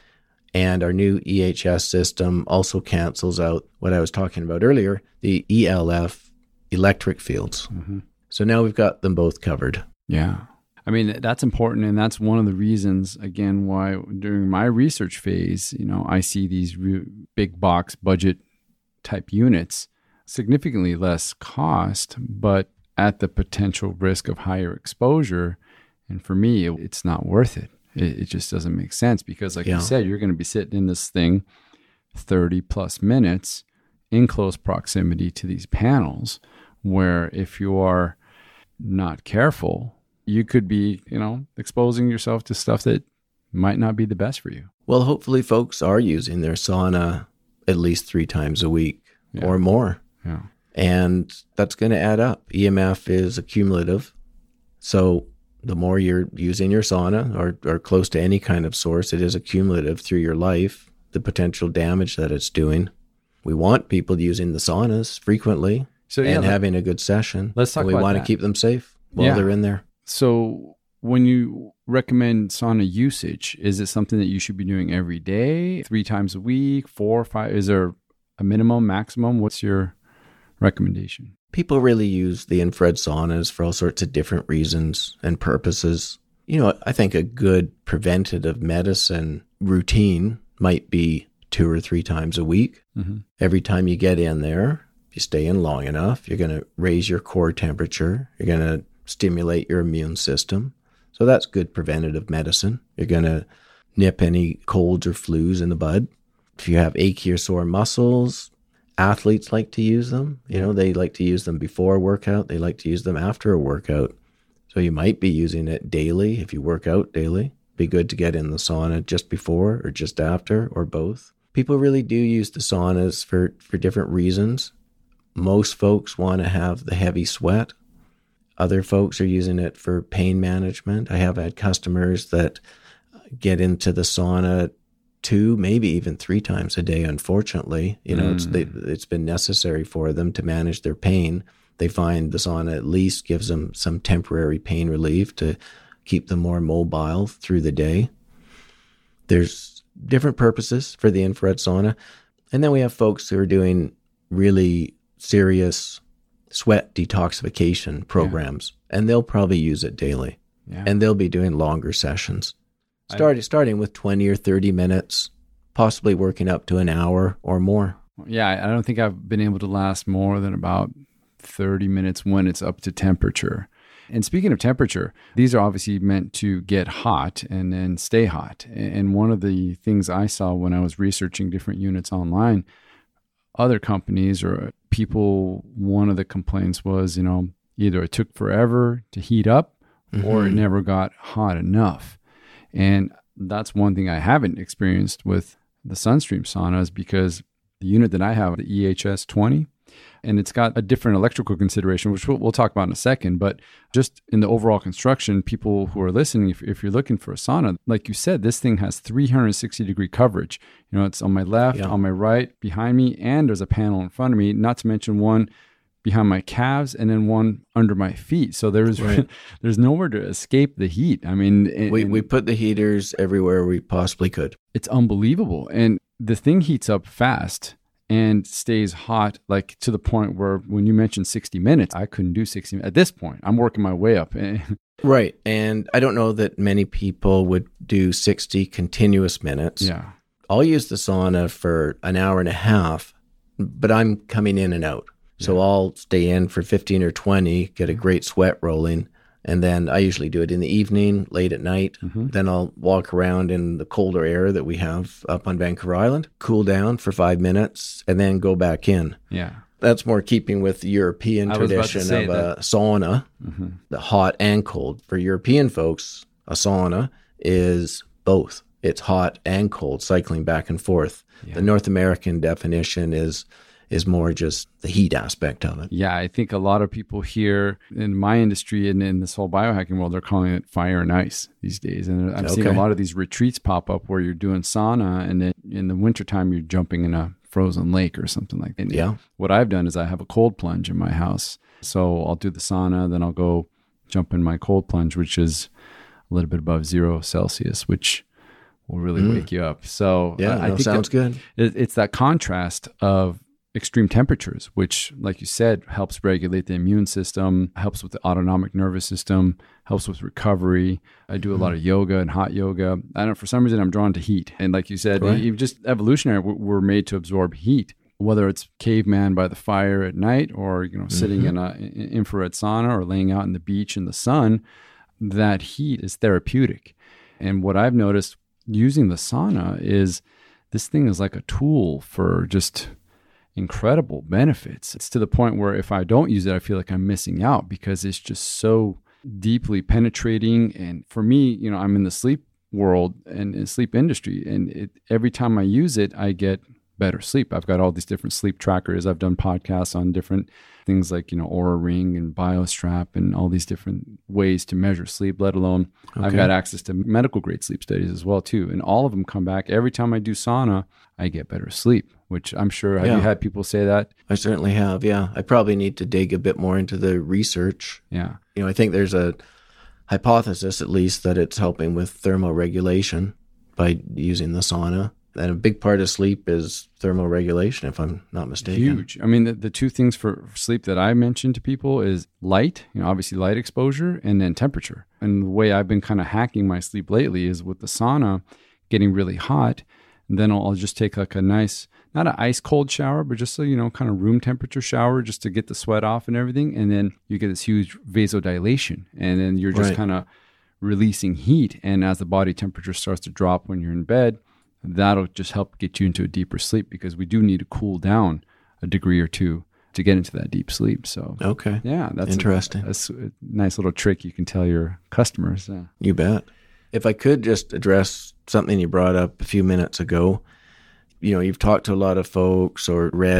And our new E H S system also cancels out what I was talking about earlier, the E L F electric fields. Mm-hmm. So now we've got them both covered. Yeah. I mean, that's important. And that's one of the reasons, again, why during my research phase, you know, I see these re- big box budget type units, significantly less cost, but at the potential risk of higher exposure. And for me, it, it's not worth it. it. It just doesn't make sense because, like yeah. you said, you're going to be sitting in this thing thirty plus minutes in close proximity to these panels, where if you are not careful, you could be, you know, exposing yourself to stuff that might not be the best for you. Well, hopefully folks are using their sauna at least three times a week yeah. or more. Yeah. And that's going to add up. E M F is accumulative. So the more you're using your sauna or, or close to any kind of source, it is accumulative through your life, the potential damage that it's doing. We want people using the saunas frequently so, yeah, and having a good session. Let's talk we about want that. to keep them safe while yeah. they're in there. So when you recommend sauna usage, is it something that you should be doing every day, three times a week, four or five? Is there a minimum, maximum? What's your recommendation? People really use the infrared saunas for all sorts of different reasons and purposes. You know, I think a good preventative medicine routine might be two or three times a week. Mm-hmm. Every time you get in there, if you stay in long enough, you're going to raise your core temperature. You're going to stimulate your immune system. So that's good preventative medicine. You're going to nip any colds or flus in the bud. If you have achy or sore muscles, athletes like to use them. You know, they like to use them before a workout. They like to use them after a workout. So you might be using it daily if you work out daily. Be good to get in the sauna just before or just after or both. People really do use the saunas for, for different reasons. most folks want to have the heavy sweat. Other folks are using it for pain management. I have had customers that get into the sauna two, maybe even three times a day, unfortunately. You know, mm. it's they, it's been necessary for them to manage their pain. They find the sauna at least gives them some temporary pain relief to keep them more mobile through the day. There's different purposes for the infrared sauna. And then we have folks who are doing really serious sweat detoxification programs, yeah. and they'll probably use it daily. Yeah. And they'll be doing longer sessions, Start, I, starting with twenty or thirty minutes, possibly working up to an hour or more. Yeah, I don't think I've been able to last more than about thirty minutes when it's up to temperature. And speaking of temperature, these are obviously meant to get hot and then stay hot. And one of the things I saw when I was researching different units online, other companies or people, one of the complaints was, you know, either it took forever to heat up mm-hmm. or it never got hot enough. And that's one thing I haven't experienced with the Sunstream saunas, because the unit that I have, the E H S twenty, and it's got a different electrical consideration, which we'll, we'll talk about in a second. But just in the overall construction, people who are listening, if, if you're looking for a sauna, like you said, this thing has three hundred sixty degree coverage. You know, it's on my left, yeah. on my right, behind me, and there's a panel in front of me, not to mention one behind my calves and then one under my feet. So there's right. there's nowhere to escape the heat. I mean, and, we we put the heaters everywhere we possibly could. It's unbelievable. And the thing heats up fast and stays hot, like to the point where when you mentioned sixty minutes, I couldn't do sixty minutes. At this point, I'm working my way up. Right. And I don't know that many people would do sixty continuous minutes. Yeah. I'll use the sauna for an hour and a half, but I'm coming in and out. So yeah. I'll stay in for fifteen or twenty, get a great sweat rolling. And then I usually do it in the evening, late at night. Mm-hmm. Then I'll walk around in the colder air that we have up on Vancouver Island, cool down for five minutes, and then go back in. Yeah. That's more keeping with the European tradition of a sauna, mm-hmm. the hot and cold. For European folks, a sauna is both. It's hot and cold, cycling back and forth. Yeah. The North American definition is is more just the heat aspect of it. Yeah, I think a lot of people here in my industry and in this whole biohacking world, they're calling it fire and ice these days. And I'm okay. seeing a lot of these retreats pop up where you're doing sauna, and then in the wintertime, you're jumping in a frozen lake or something like that. And yeah. What I've done is I have a cold plunge in my house. So I'll do the sauna, then I'll go jump in my cold plunge, which is a little bit above zero Celsius, which will really mm. wake you up. So yeah, I, I no, think sounds good. It, it's that contrast of extreme temperatures, which, like you said, helps regulate the immune system, helps with the autonomic nervous system, helps with recovery. I do a mm. lot of yoga and hot yoga. I don't know, for some reason, I'm drawn to heat. And like you said, right. you just evolutionary, we're made to absorb heat, whether it's caveman by the fire at night or, you know, sitting mm-hmm. in an infrared sauna or laying out in the beach in the sun. That heat is therapeutic. And what I've noticed using the sauna is this thing is like a tool for just incredible benefits. It's to the point where if I don't use it, I feel like I'm missing out because it's just so deeply penetrating. And for me, you know, I'm in the sleep world and in sleep industry, and it, every time I use it, I get better sleep. I've got all these different sleep trackers. I've done podcasts on different things like, you know, Oura Ring and BioStrap and all these different ways to measure sleep, let alone okay. I've got access to medical grade sleep studies as well too. And all of them come back. Every time I do sauna, I get better sleep, which I'm sure, have yeah. you had people say that? I certainly have. Yeah. I probably need to dig a bit more into the research. Yeah. You know, I think there's a hypothesis at least that it's helping with thermoregulation by using the sauna. And a big part of sleep is thermoregulation, if I'm not mistaken. Huge. I mean, the, the two things for sleep that I mention to people is light, you know, obviously light exposure, and then temperature. And the way I've been kind of hacking my sleep lately is with the sauna getting really hot. And then I'll, I'll just take like a nice, not an ice cold shower, but just a, you know, kind of room temperature shower just to get the sweat off and everything. And then you get this huge vasodilation. And then you're just right. kind of releasing heat. And as the body temperature starts to drop when you're in bed, that'll just help get you into a deeper sleep, because we do need to cool down a degree or two to get into that deep sleep. So, okay. Yeah, that's interesting. A, that's a nice little trick you can tell your customers. Yeah. You bet. If I could just address something you brought up a few minutes ago, you know, you've talked to a lot of folks or read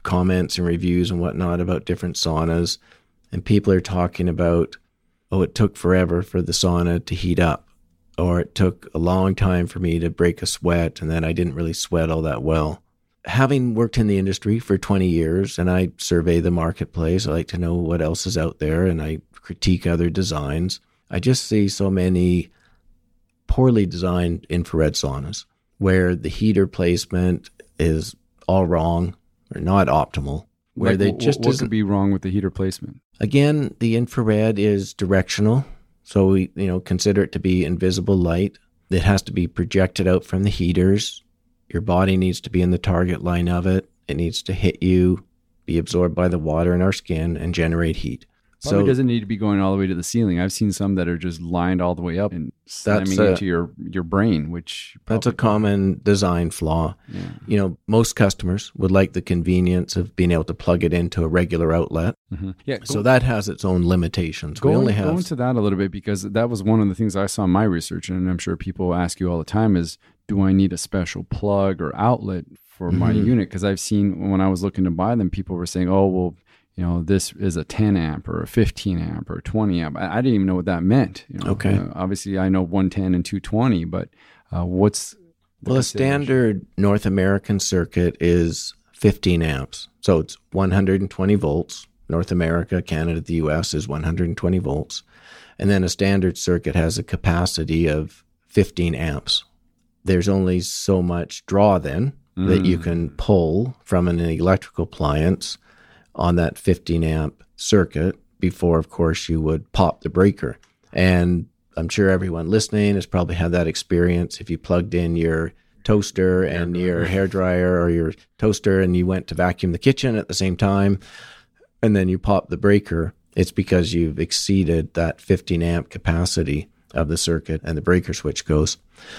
comments and reviews and whatnot about different saunas, and people are talking about, oh, it took forever for the sauna to heat up, or it took a long time for me to break a sweat, and then I didn't really sweat all that well. Having worked in the industry for twenty years, and I survey the marketplace, I like to know what else is out there, and I critique other designs. I just see so many poorly designed infrared saunas where the heater placement is all wrong or not optimal, where like, they what, just what could be wrong with the heater placement? Again, the infrared is directional, so we you know consider it to be invisible light. It has to be projected out from the heaters. Your body needs to be in the target line of it. It needs to hit you, be absorbed by the water in our skin, and generate heat. Probably so doesn't need to be going all the way to the ceiling. I've seen some that are just lined all the way up and slamming a, into your, your brain, which that's a common design flaw. Yeah. You know, most customers would like the convenience of being able to plug it into a regular outlet. Mm-hmm. Yeah. So that has its own limitations. Go, we only have go into that a little bit, because that was one of the things I saw in my research, and I'm sure people ask you all the time is, do I need a special plug or outlet for my Mm-hmm. unit? Because I've seen when I was looking to buy them, people were saying, oh, well, you know, this is a ten amp or a fifteen amp or a twenty amp. I, I didn't even know what that meant. You know? Okay. Uh, obviously, I know one ten and two twenty, but uh, what's Well, a standard North American circuit is fifteen amps. So it's one hundred twenty volts. North America, Canada, the U S is one hundred twenty volts. And then a standard circuit has a capacity of fifteen amps. There's only so much draw then mm. that you can pull from an electrical appliance on that fifteen amp circuit before, of course, you would pop the breaker. And I'm sure everyone listening has probably had that experience. If you plugged in your toaster and your hairdryer or your toaster and you went to vacuum the kitchen at the same time, and then you pop the breaker, it's because you've exceeded that fifteen amp capacity of the circuit and the breaker switch goes.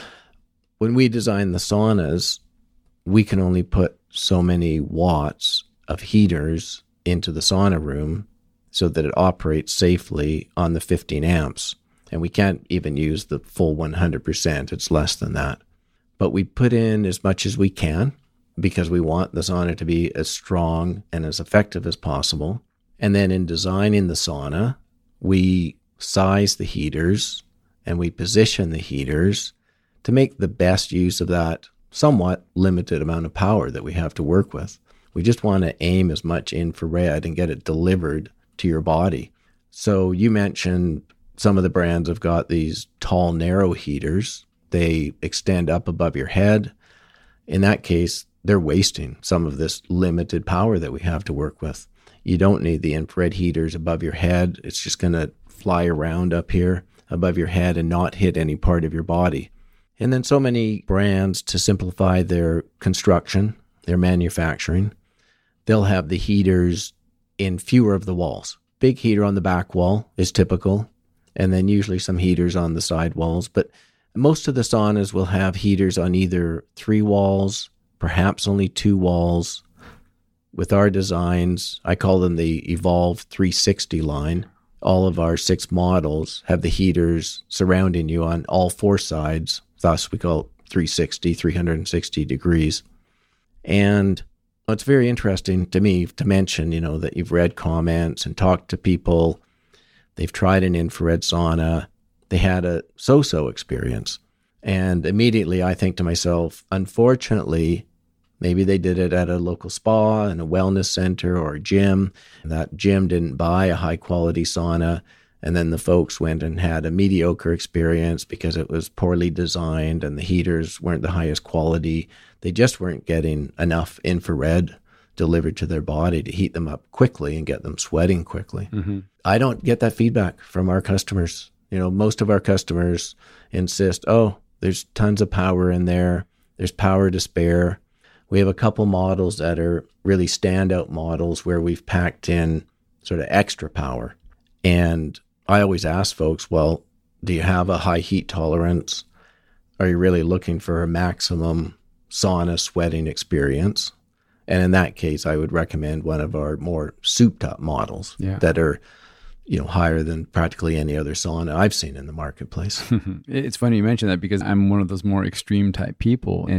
When we design the saunas, we can only put so many watts of heaters into the sauna room so that it operates safely on the fifteen amps. And we can't even use the full one hundred percent. It's less than that. But we put in as much as we can because we want the sauna to be as strong and as effective as possible. And then in designing the sauna, we size the heaters and we position the heaters to make the best use of that somewhat limited amount of power that we have to work with. We just want to aim as much infrared and get it delivered to your body. So you mentioned some of the brands have got these tall, narrow heaters. They extend up above your head. In that case, they're wasting some of this limited power that we have to work with. You don't need the infrared heaters above your head. It's just going to fly around up here above your head and not hit any part of your body. And then so many brands, to simplify their construction, their manufacturing, they'll have the heaters in fewer of the walls. Big heater on the back wall is typical, and then usually some heaters on the side walls. But most of the saunas will have heaters on either three walls, perhaps only two walls. With our designs, I call them the Evolve three sixty line. All of our six models have the heaters surrounding you on all four sides. Thus, we call it three sixty, three hundred sixty degrees. And it's very interesting to me to mention, you know, that you've read comments and talked to people. They've tried an infrared sauna. They had a so-so experience. And immediately I think to myself, unfortunately, maybe they did it at a local spa and a wellness center or a gym. That gym didn't buy a high-quality sauna. And then the folks went and had a mediocre experience because it was poorly designed and the heaters weren't the highest quality. They just weren't getting enough infrared delivered to their body to heat them up quickly and get them sweating quickly. Mm-hmm. I don't get that feedback from our customers. You know, most of our customers insist, oh, there's tons of power in there. There's power to spare. We have a couple models that are really standout models where we've packed in sort of extra power. And I always ask folks, well, do you have a high heat tolerance? Are you really looking for a maximum sauna sweating experience? And in that case, I would recommend one of our more souped-up models yeah. that are, you know, higher than practically any other sauna I've seen in the marketplace. It's funny you mention that because I'm one of those more extreme type people. And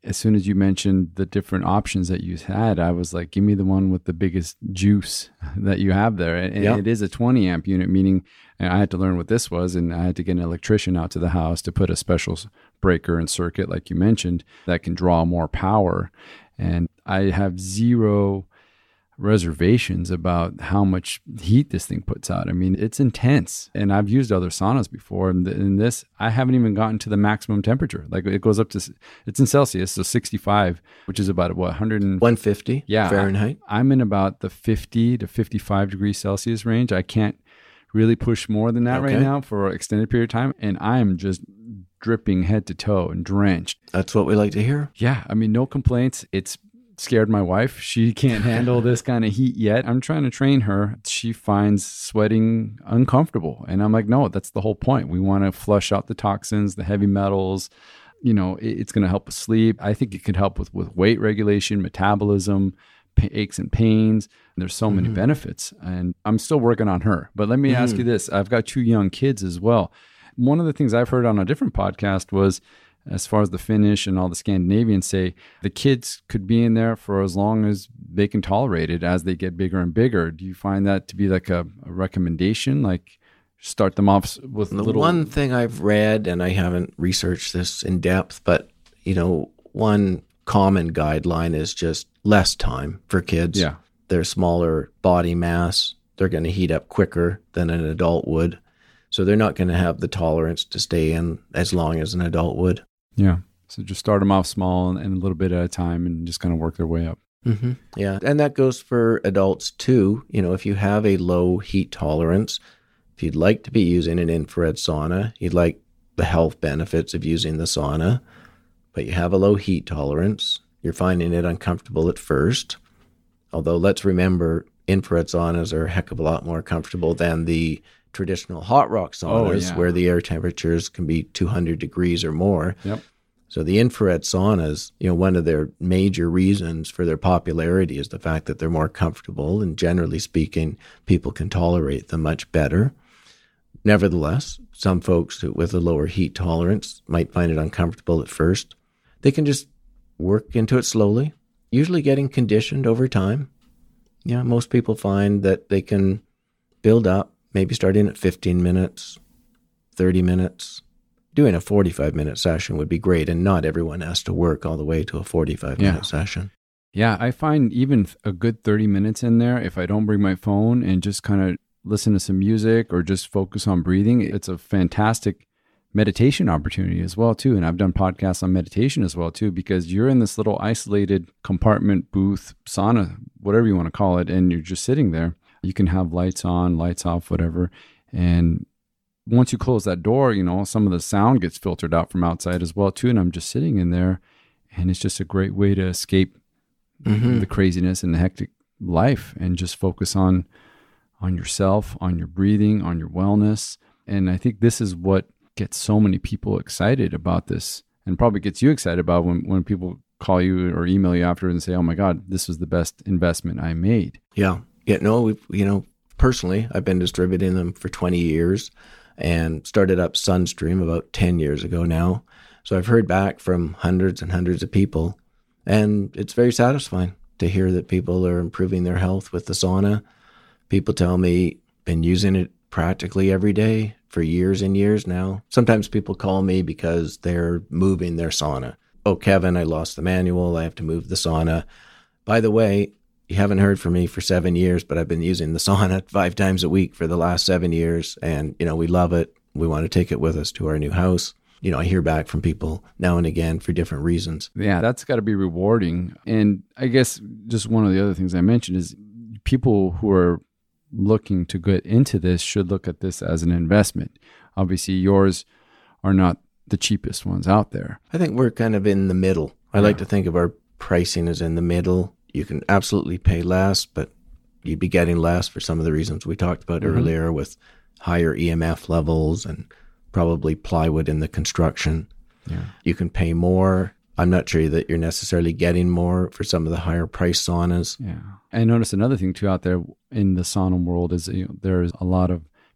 as soon as you mentioned the different options that you had, I was like, give me the one with the biggest juice that you have there. And yeah. It is a twenty amp unit, meaning I had to learn what this was, and I had to get an electrician out to the house to put a special breaker and circuit, like you mentioned, that can draw more power. And I have zero reservations about how much heat this thing puts out. I mean, it's intense. And I've used other saunas before, and in this, I haven't even gotten to the maximum temperature. Like it goes up to, it's in Celsius, so sixty-five, which is about what, one hundred and one fifty yeah, Fahrenheit. I, I'm in about the fifty to fifty-five degrees Celsius range. I can't really push more than that okay. right now for an extended period of time. And I'm just dripping head to toe and drenched. That's what we like to hear. Yeah. I mean, no complaints. It's scared my wife. She can't handle this kind of heat yet. I'm trying to train her. She finds sweating uncomfortable. And I'm like, no, that's the whole point. We want to flush out the toxins, the heavy metals. You know, it, it's going to help with sleep. I think it could help with, with weight regulation, metabolism, pa- aches and pains. There's so mm-hmm. many benefits. And I'm still working on her. But let me mm-hmm. ask you this. I've got two young kids as well. One of the things I've heard on a different podcast was, as far as the Finnish and all the Scandinavians say, the kids could be in there for as long as they can tolerate it as they get bigger and bigger. Do you find that to be like a, a recommendation? Like start them off with the little... One thing I've read, and I haven't researched this in depth, but you know, one common guideline is just less time for kids. Yeah. They're smaller body mass. They're going to heat up quicker than an adult would. So they're not going to have the tolerance to stay in as long as an adult would. Yeah. So just start them off small and, and a little bit at a time and just kind of work their way up. Mm-hmm. Yeah. And that goes for adults too. You know, if you have a low heat tolerance, if you'd like to be using an infrared sauna, you'd like the health benefits of using the sauna, but you have a low heat tolerance, you're finding it uncomfortable at first. Although let's remember, infrared saunas are a heck of a lot more comfortable than the traditional hot rock saunas oh, yeah. where the air temperatures can be two hundred degrees or more. Yep. So the infrared saunas, you know, one of their major reasons for their popularity is the fact that they're more comfortable, and generally speaking, people can tolerate them much better. Nevertheless, some folks with a lower heat tolerance might find it uncomfortable at first. They can just work into it slowly, usually getting conditioned over time. Yeah, most people find that they can build up, maybe starting at fifteen minutes, thirty minutes. Doing a forty-five minute session would be great, and not everyone has to work all the way to a forty-five minute yeah. session. Yeah, I find even a good thirty minutes in there, if I don't bring my phone and just kind of listen to some music or just focus on breathing, it's a fantastic meditation opportunity as well too. And I've done podcasts on meditation as well too, because you're in this little isolated compartment, booth, sauna, whatever you want to call it, and you're just sitting there. You can have lights on, lights off, whatever. And once you close that door, you know, some of the sound gets filtered out from outside as well too. And I'm just sitting in there, and it's just a great way to escape mm-hmm. the craziness and the hectic life and just focus on, on yourself, on your breathing, on your wellness. And I think this is what gets so many people excited about this, and probably gets you excited about when, when people call you or email you after and say, oh my God, this was the best investment I made. Yeah. Yeah, no, we've, you know, personally, I've been distributing them for twenty years and started up Sunstream about ten years ago now. So I've heard back from hundreds and hundreds of people, and it's very satisfying to hear that people are improving their health with the sauna. People tell me, been using it practically every day for years and years now. Sometimes people call me because they're moving their sauna. Oh, Kevin, I lost the manual. I have to move the sauna. By the way, you haven't heard from me for seven years, but I've been using the sauna five times a week for the last seven years. And, you know, we love it. We want to take it with us to our new house. You know, I hear back from people now and again for different reasons. Yeah, that's got to be rewarding. And I guess just one of the other things I mentioned is people who are looking to get into this should look at this as an investment. Obviously, yours are not the cheapest ones out there. I think we're kind of in the middle. I yeah. like to think of our pricing as in the middle. You can absolutely pay less, but you'd be getting less for some of the reasons we talked about mm-hmm. earlier, with higher E M F levels and probably plywood in the construction. Yeah. You can pay more. I'm not sure that you're necessarily getting more for some of the higher price saunas. Yeah. I noticed another thing too out there in the sauna world is, you know, there's a lot of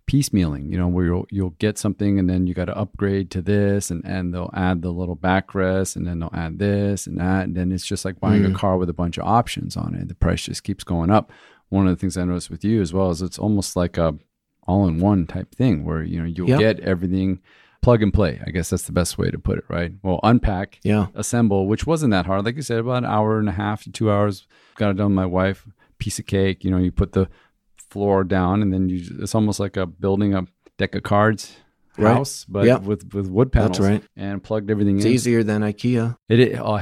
piecemealing, you know, where you'll, you'll get something and then you got to upgrade to this and, and they'll add the little backrest and then they'll add this and that. And then it's just like buying mm. a car with a bunch of options on it. The price just keeps going up. One of the things I noticed with you as well is it's almost like a all-in-one type thing where, you know, you'll yep. get everything plug and play. I guess that's the best way to put it, right? Well, unpack, yeah. assemble, which wasn't that hard. Like you said, about an hour and a half to two hours. Got it done with my wife. Piece of cake. You know, you put the floor down and then you, it's almost like a building a deck of cards house, right. but yep. with, with wood panels. That's right. And plugged everything it's in. It's easier than IKEA. It is. Oh.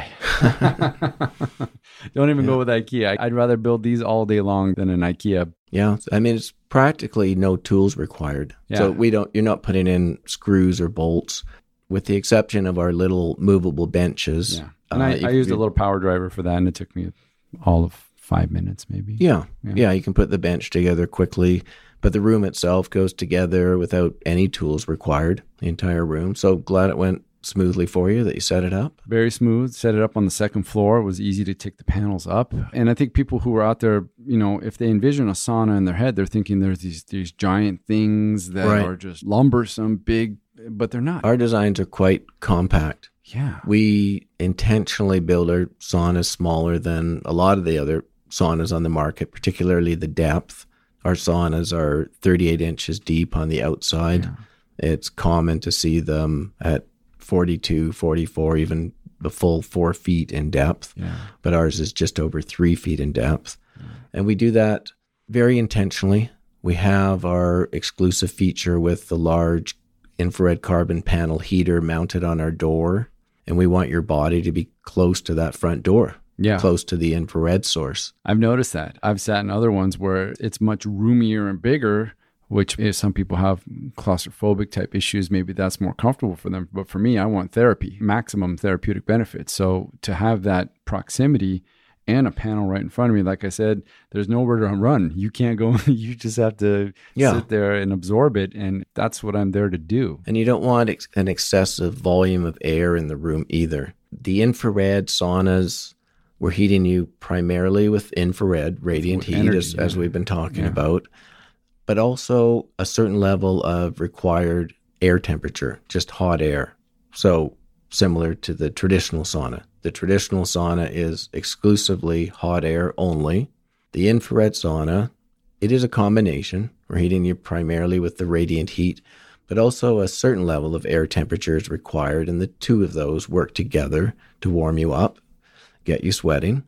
Don't even yeah. go with IKEA. I'd rather build these all day long than an IKEA. Yeah. I mean, it's practically no tools required. Yeah. So we don't, you're not putting in screws or bolts with the exception of our little movable benches. Yeah. And uh, I, I used a little power driver for that and it took me all of five minutes maybe. Yeah. yeah. Yeah. You can put the bench together quickly, but the room itself goes together without any tools required, the entire room. So glad it went smoothly for you that you set it up. Very smooth. Set it up on the second floor. It was easy to take the panels up. And I think people who are out there, you know, if they envision a sauna in their head, they're thinking there's these, these giant things that right. are just lumbersome, big, but they're not. Our designs are quite compact. Yeah. We intentionally build our saunas smaller than a lot of the other saunas on the market, particularly the depth. Our saunas are thirty-eight inches deep on the outside. Yeah. It's common to see them at forty-two, forty-four, even the full four feet in depth. Yeah. But ours is just over three feet in depth. Yeah. And we do that very intentionally. We have our exclusive feature with the large infrared carbon panel heater mounted on our door. And we want your body to be close to that front door. Yeah. Close to the infrared source. I've noticed that. I've sat in other ones where it's much roomier and bigger, which if some people have claustrophobic type issues, maybe that's more comfortable for them. But for me, I want therapy, maximum therapeutic benefits. So to have that proximity and a panel right in front of me, like I said, there's nowhere to run. You can't go, you just have to yeah. sit there and absorb it. And that's what I'm there to do. And you don't want ex- an excessive volume of air in the room either. The infrared saunas, we're heating you primarily with infrared radiant with heat, energy, as, yeah. as we've been talking yeah. about, but also a certain level of required air temperature, just hot air. So similar to the traditional sauna. The traditional sauna is exclusively hot air only. The infrared sauna, it is a combination. We're heating you primarily with the radiant heat, but also a certain level of air temperature is required, and the two of those work together to warm you up, get you sweating.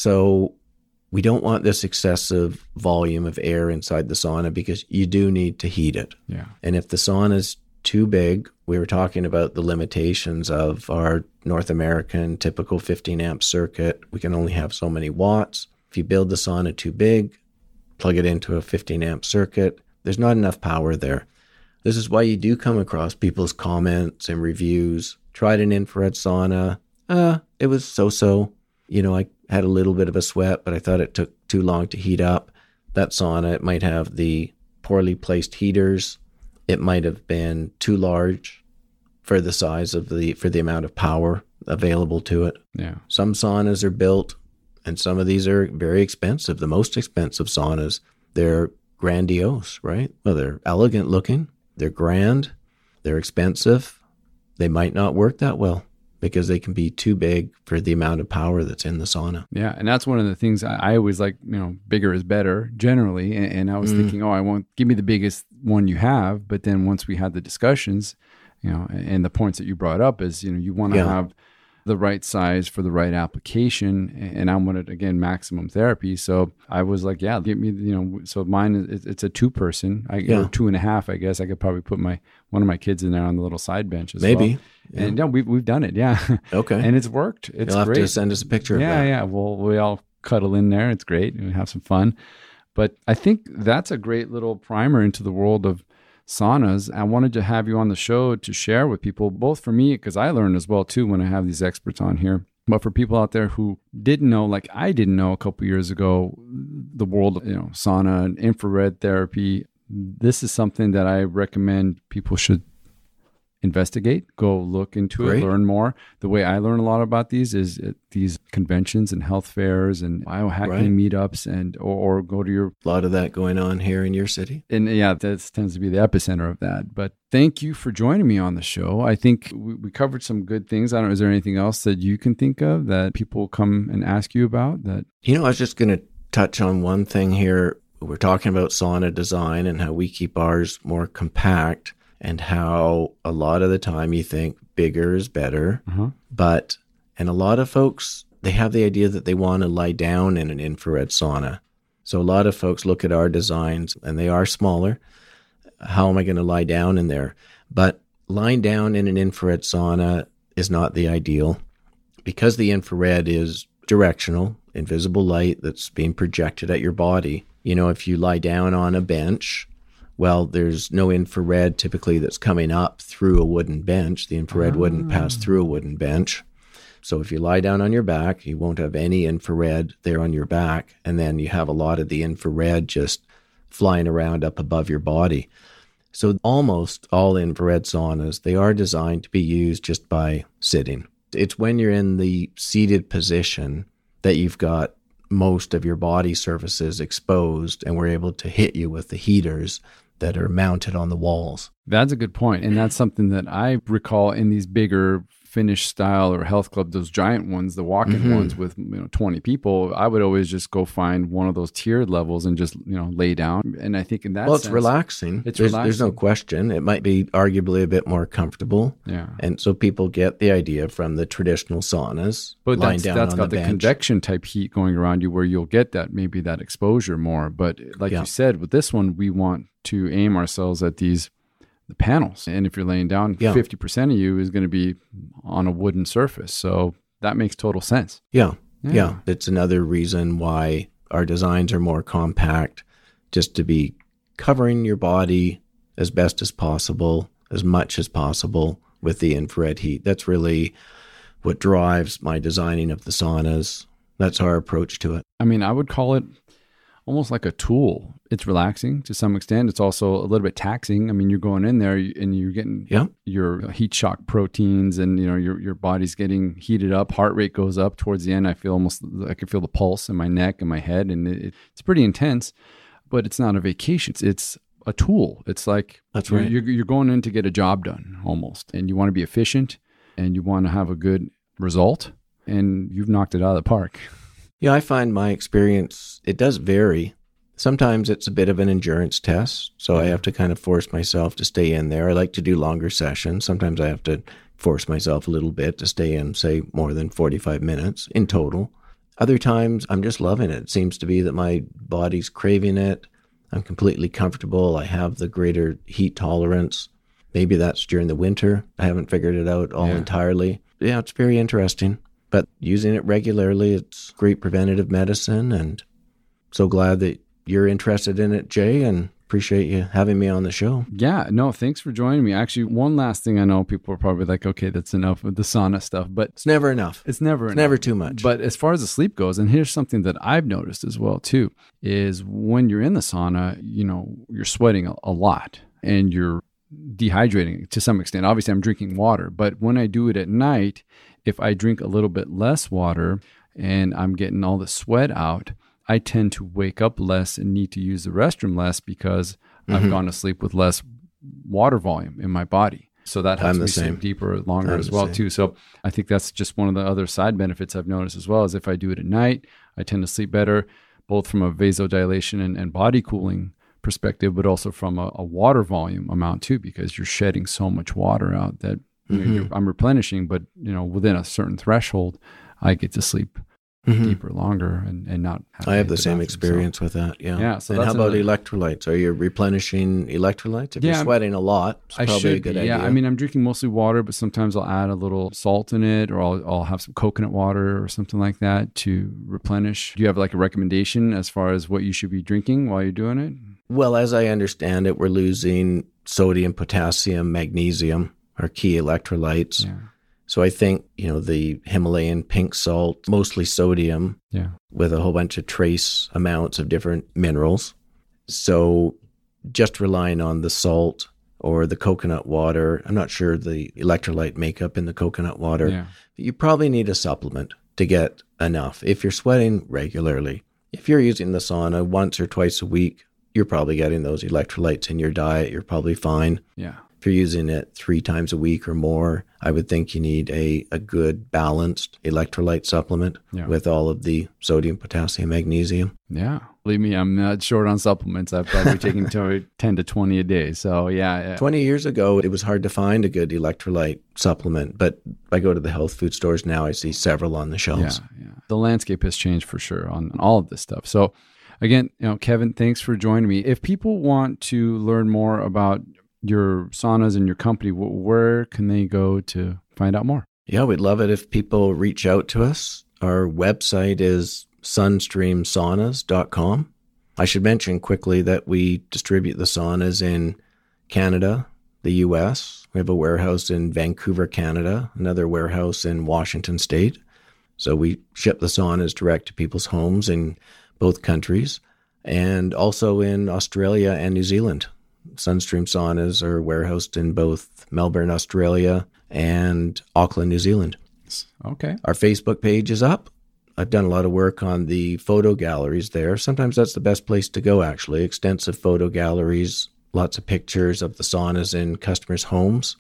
So we don't want this excessive volume of air inside the sauna because you do need to heat it. Yeah. And if the sauna is too big, we were talking about the limitations of our North American typical fifteen amp circuit. We can only have so many watts. If you build the sauna too big, plug it into a fifteen amp circuit, there's not enough power there. This is why you do come across people's comments and reviews. Tried an infrared sauna. Uh, it was so-so. You know, I had a little bit of a sweat, but I thought it took too long to heat up. That sauna, it might have the poorly placed heaters. It might have been too large for the size of the, for the amount of power available to it. Yeah. Some saunas are built, and some of these are very expensive. The most expensive saunas, they're grandiose, right? Well, they're elegant looking. They're grand. They're expensive. They might not work that well, because they can be too big for the amount of power that's in the sauna. Yeah, and that's one of the things I, I always like, you know, bigger is better generally. And, and I was mm. thinking, oh, I want, give me the biggest one you have. But then once we had the discussions, you know, and, and the points that you brought up is, you know, you want to yeah. have the right size for the right application. And I wanted, again, maximum therapy. So I was like, yeah, get me, you know, so mine is, it's a two person, I yeah. or two and a half, I guess. I could probably put my, one of my kids in there on the little side bench as Maybe. well. Yeah. And yeah, we've, we've done it. Yeah. Okay. And it's worked. It's You'll great. have to send us a picture yeah, of that. Yeah. Yeah. We'll, we all cuddle in there. It's great. And we have some fun. But I think that's a great little primer into the world of saunas. I wanted to have you on the show to share with people, both for me, because I learned as well too when I have these experts on here, but for people out there who didn't know, like I didn't know a couple years ago, the world of, you know, sauna and infrared therapy. This is something that I recommend people should investigate, go look into Great. it, learn more. The way I learn a lot about these is at these conventions and health fairs and biohacking Right. meetups, and or, or go to your A lot of that going on here in your city. and yeah, that tends to be the epicenter of that. But thank you for joining me on the show. I think we, we covered some good things. I don't know, is there anything else that you can think of that people come and ask you about? That You know, I was just going to touch on one thing here. We're talking about sauna design and how we keep ours more compact, and how a lot of the time you think bigger is better. uh-huh. But, and a lot of folks, they have the idea that they want to lie down in an infrared sauna. So a lot of folks look at our designs and they are smaller. How am I going to lie down in there? But lying down in an infrared sauna is not the ideal, because the infrared is directional, invisible light that's being projected at your body. You know, if you lie down on a bench, well, there's no infrared typically that's coming up through a wooden bench. The infrared Ah. wouldn't pass through a wooden bench. So if you lie down on your back, you won't have any infrared there on your back. And then you have a lot of the infrared just flying around up above your body. So almost all infrared saunas, they are designed to be used just by sitting. It's when you're in the seated position that you've got most of your body surfaces exposed, and we're able to hit you with the heaters that are mounted on the walls. That's a good point. And that's something that I recall in these bigger Finnish style or health club, those giant ones, the walk-in Mhm. ones with, you know, twenty people. I would always just go find one of those tiered levels and just, you know, lay down. And I think in that Well, it's sense, relaxing. It's there's, There's no relaxing. question. It might be arguably a bit more comfortable. yeah. And so people get the idea from the traditional saunas, But lying that's, down that's on got the, the, bench. convection type heat going around you where you'll get that, maybe that exposure more. But like Yeah. you said, with this one, we want to aim ourselves at these the panels. And if you're laying down, Yeah. fifty percent of you is going to be on a wooden surface. So that makes total sense. Yeah, Yeah. yeah. It's another reason why our designs are more compact, just to be covering your body as best as possible, as much as possible with the infrared heat. That's really what drives my designing of the saunas. That's our approach to it. I mean, I would call it almost like a tool. It's relaxing to some extent. It's also a little bit taxing. I mean, you're going in there and you're getting Yeah. your heat shock proteins, and you know your your body's getting heated up. Heart rate goes up towards the end. I feel almost I can feel the pulse in my neck and my head, and it, it's pretty intense. But it's not a vacation. It's, it's a tool. It's like That's you're, right. you're you're going in to get a job done almost, and you want to be efficient, and you want to have a good result, and you've knocked it out of the park. Yeah, I find my experience, it does vary. Sometimes it's a bit of an endurance test, so I have to kind of force myself to stay in there. I like to do longer sessions. Sometimes I have to force myself a little bit to stay in, say, more than forty-five minutes in total. Other times, I'm just loving it. It seems to be that my body's craving it. I'm completely comfortable. I have the greater heat tolerance. Maybe that's during the winter. I haven't figured it out all Yeah. entirely. Yeah, it's very interesting. But using it regularly, it's great preventative medicine, and so glad that you're interested in it, Jay, and appreciate you having me on the show. Yeah, no, thanks for joining me. Actually, one last thing, I know people are probably like, okay, that's enough with the sauna stuff, but It's never enough. it's never It's enough. never too much. But as far as the sleep goes, and here's something that I've noticed as well too, is when you're in the sauna, you know, you're sweating a, a lot and you're dehydrating to some extent. Obviously, I'm drinking water, but when I do it at night, if I drink a little bit less water and I'm getting all the sweat out, I tend to wake up less and need to use the restroom less because I've Mhm. gone to sleep with less water volume in my body. So that helps I'm the me same. sleep deeper, longer I'm as the well same. too. So I think that's just one of the other side benefits I've noticed as well, is if I do it at night, I tend to sleep better, both from a vasodilation and, and body cooling perspective, but also from a, a water volume amount too, because you're shedding so much water out that you know, Mhm. you're, I'm replenishing, but you know, within a certain threshold, I get to sleep Mhm. deeper, longer, and, and not. Have I to have hit the same bathroom. experience with that. Yeah. Yeah, so and that's how about another- electrolytes? Are you replenishing electrolytes? If Yeah, you're sweating a lot, it's I probably should a good be, idea. yeah. I mean, I'm drinking mostly water, but sometimes I'll add a little salt in it, or I'll, I'll have some coconut water or something like that to replenish. Do you have like a recommendation as far as what you should be drinking while you're doing it? Well, as I understand it, we're losing sodium, potassium, magnesium, our key electrolytes. Yeah, So I think, you know, the Himalayan pink salt, mostly sodium, yeah, with a whole bunch of trace amounts of different minerals. So just relying on the salt or the coconut water. I'm not sure the electrolyte makeup in the coconut water. Yeah. You probably need a supplement to get enough. If you're sweating regularly, if you're using the sauna once or twice a week, you're probably getting those electrolytes in your diet. You're probably fine. Yeah. If you're using it three times a week or more, I would think you need a, a good balanced electrolyte supplement Yeah. with all of the sodium, potassium, magnesium. Yeah. Believe me, I'm not short on supplements. I've probably taken to ten to twenty a day. So yeah. twenty years ago, it was hard to find a good electrolyte supplement, but I go to the health food stores now, I see several on the shelves. Yeah, yeah. The landscape has changed for sure on, on all of this stuff. So again, you know, Kevin, thanks for joining me. If people want to learn more about your saunas and your company, where can they go to find out more? Yeah, we'd love it if people reach out to us. Our website is sunstream saunas dot com. I should mention quickly that we distribute the saunas in Canada, the U S. We have a warehouse in Vancouver, Canada, another warehouse in Washington State. So we ship the saunas direct to people's homes in both countries, and also in Australia and New Zealand. Sunstream Saunas are warehoused in both Melbourne, Australia, and Auckland, New Zealand. Okay. Our Facebook page is up. I've done a lot of work on the photo galleries there. Sometimes that's the best place to go, actually. Extensive photo galleries, lots of pictures of the saunas in customers' homes.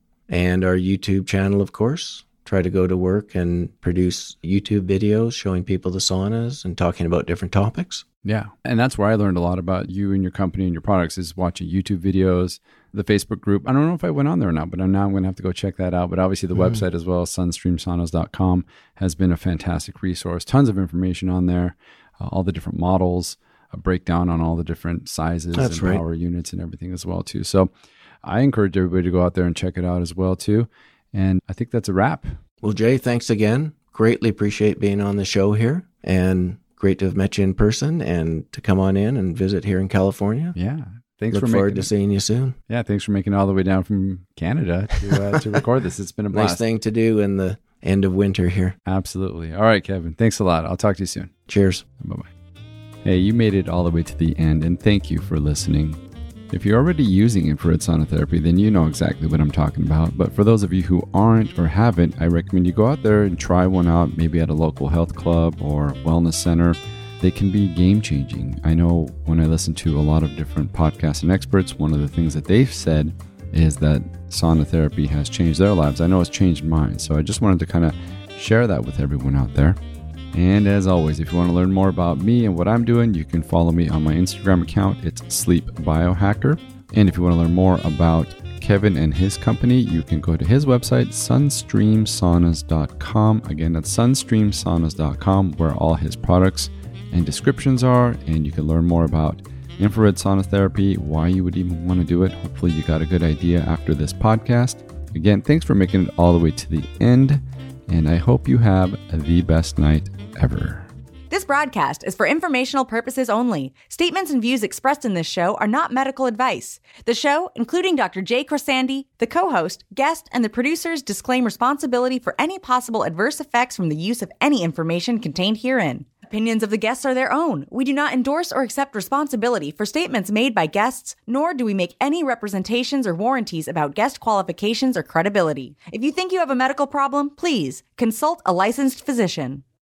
And our YouTube channel, of course. Try to go to work and produce YouTube videos showing people the saunas and talking about different topics. Yeah. And that's where I learned a lot about you and your company and your products, is watching YouTube videos, the Facebook group. I don't know if I went on there or not, but now I'm going to have to go check that out. But obviously the mm. website as well, sunstream saunas dot com, has been a fantastic resource. Tons of information on there, uh, all the different models, a breakdown on all the different sizes that's and right. power units and everything as well too. So I encourage everybody to go out there and check it out as well too. And I think that's a wrap. Well, Jay, thanks again. Greatly appreciate being on the show here, and great to have met you in person and to come on in and visit here in California. Yeah. Thanks Look for forward making to it. seeing you soon. Yeah. Thanks for making it all the way down from Canada to, uh, to record this. It's been a blast. Nice thing to do in the end of winter here. Absolutely. All right, Kevin. Thanks a lot. I'll talk to you soon. Cheers. Bye-bye. Hey, you made it all the way to the end, and thank you for listening. If you're already using infrared sauna therapy, then you know exactly what I'm talking about. But for those of you who aren't or haven't, I recommend you go out there and try one out, maybe at a local health club or wellness center. They can be game-changing. I know when I listen to a lot of different podcasts and experts, one of the things that they've said is that sauna therapy has changed their lives. I know it's changed mine. So I just wanted to kind of share that with everyone out there. And as always, if you want to learn more about me and what I'm doing, you can follow me on my Instagram account. It's Sleep Biohacker. And if you want to learn more about Kevin and his company, you can go to his website, sunstream saunas dot com. Again, that's sunstream saunas dot com, where all his products and descriptions are. And you can learn more about infrared sauna therapy, why you would even want to do it. Hopefully you got a good idea after this podcast. Again, thanks for making it all the way to the end. And I hope you have the best night ever. This broadcast is for informational purposes only. Statements and views expressed in this show are not medical advice. The show, including Doctor Jay Corsandi, the co-host, guest, and the producers, disclaim responsibility for any possible adverse effects from the use of any information contained herein. Opinions of the guests are their own. We do not endorse or accept responsibility for statements made by guests, nor do we make any representations or warranties about guest qualifications or credibility. If you think you have a medical problem, please consult a licensed physician.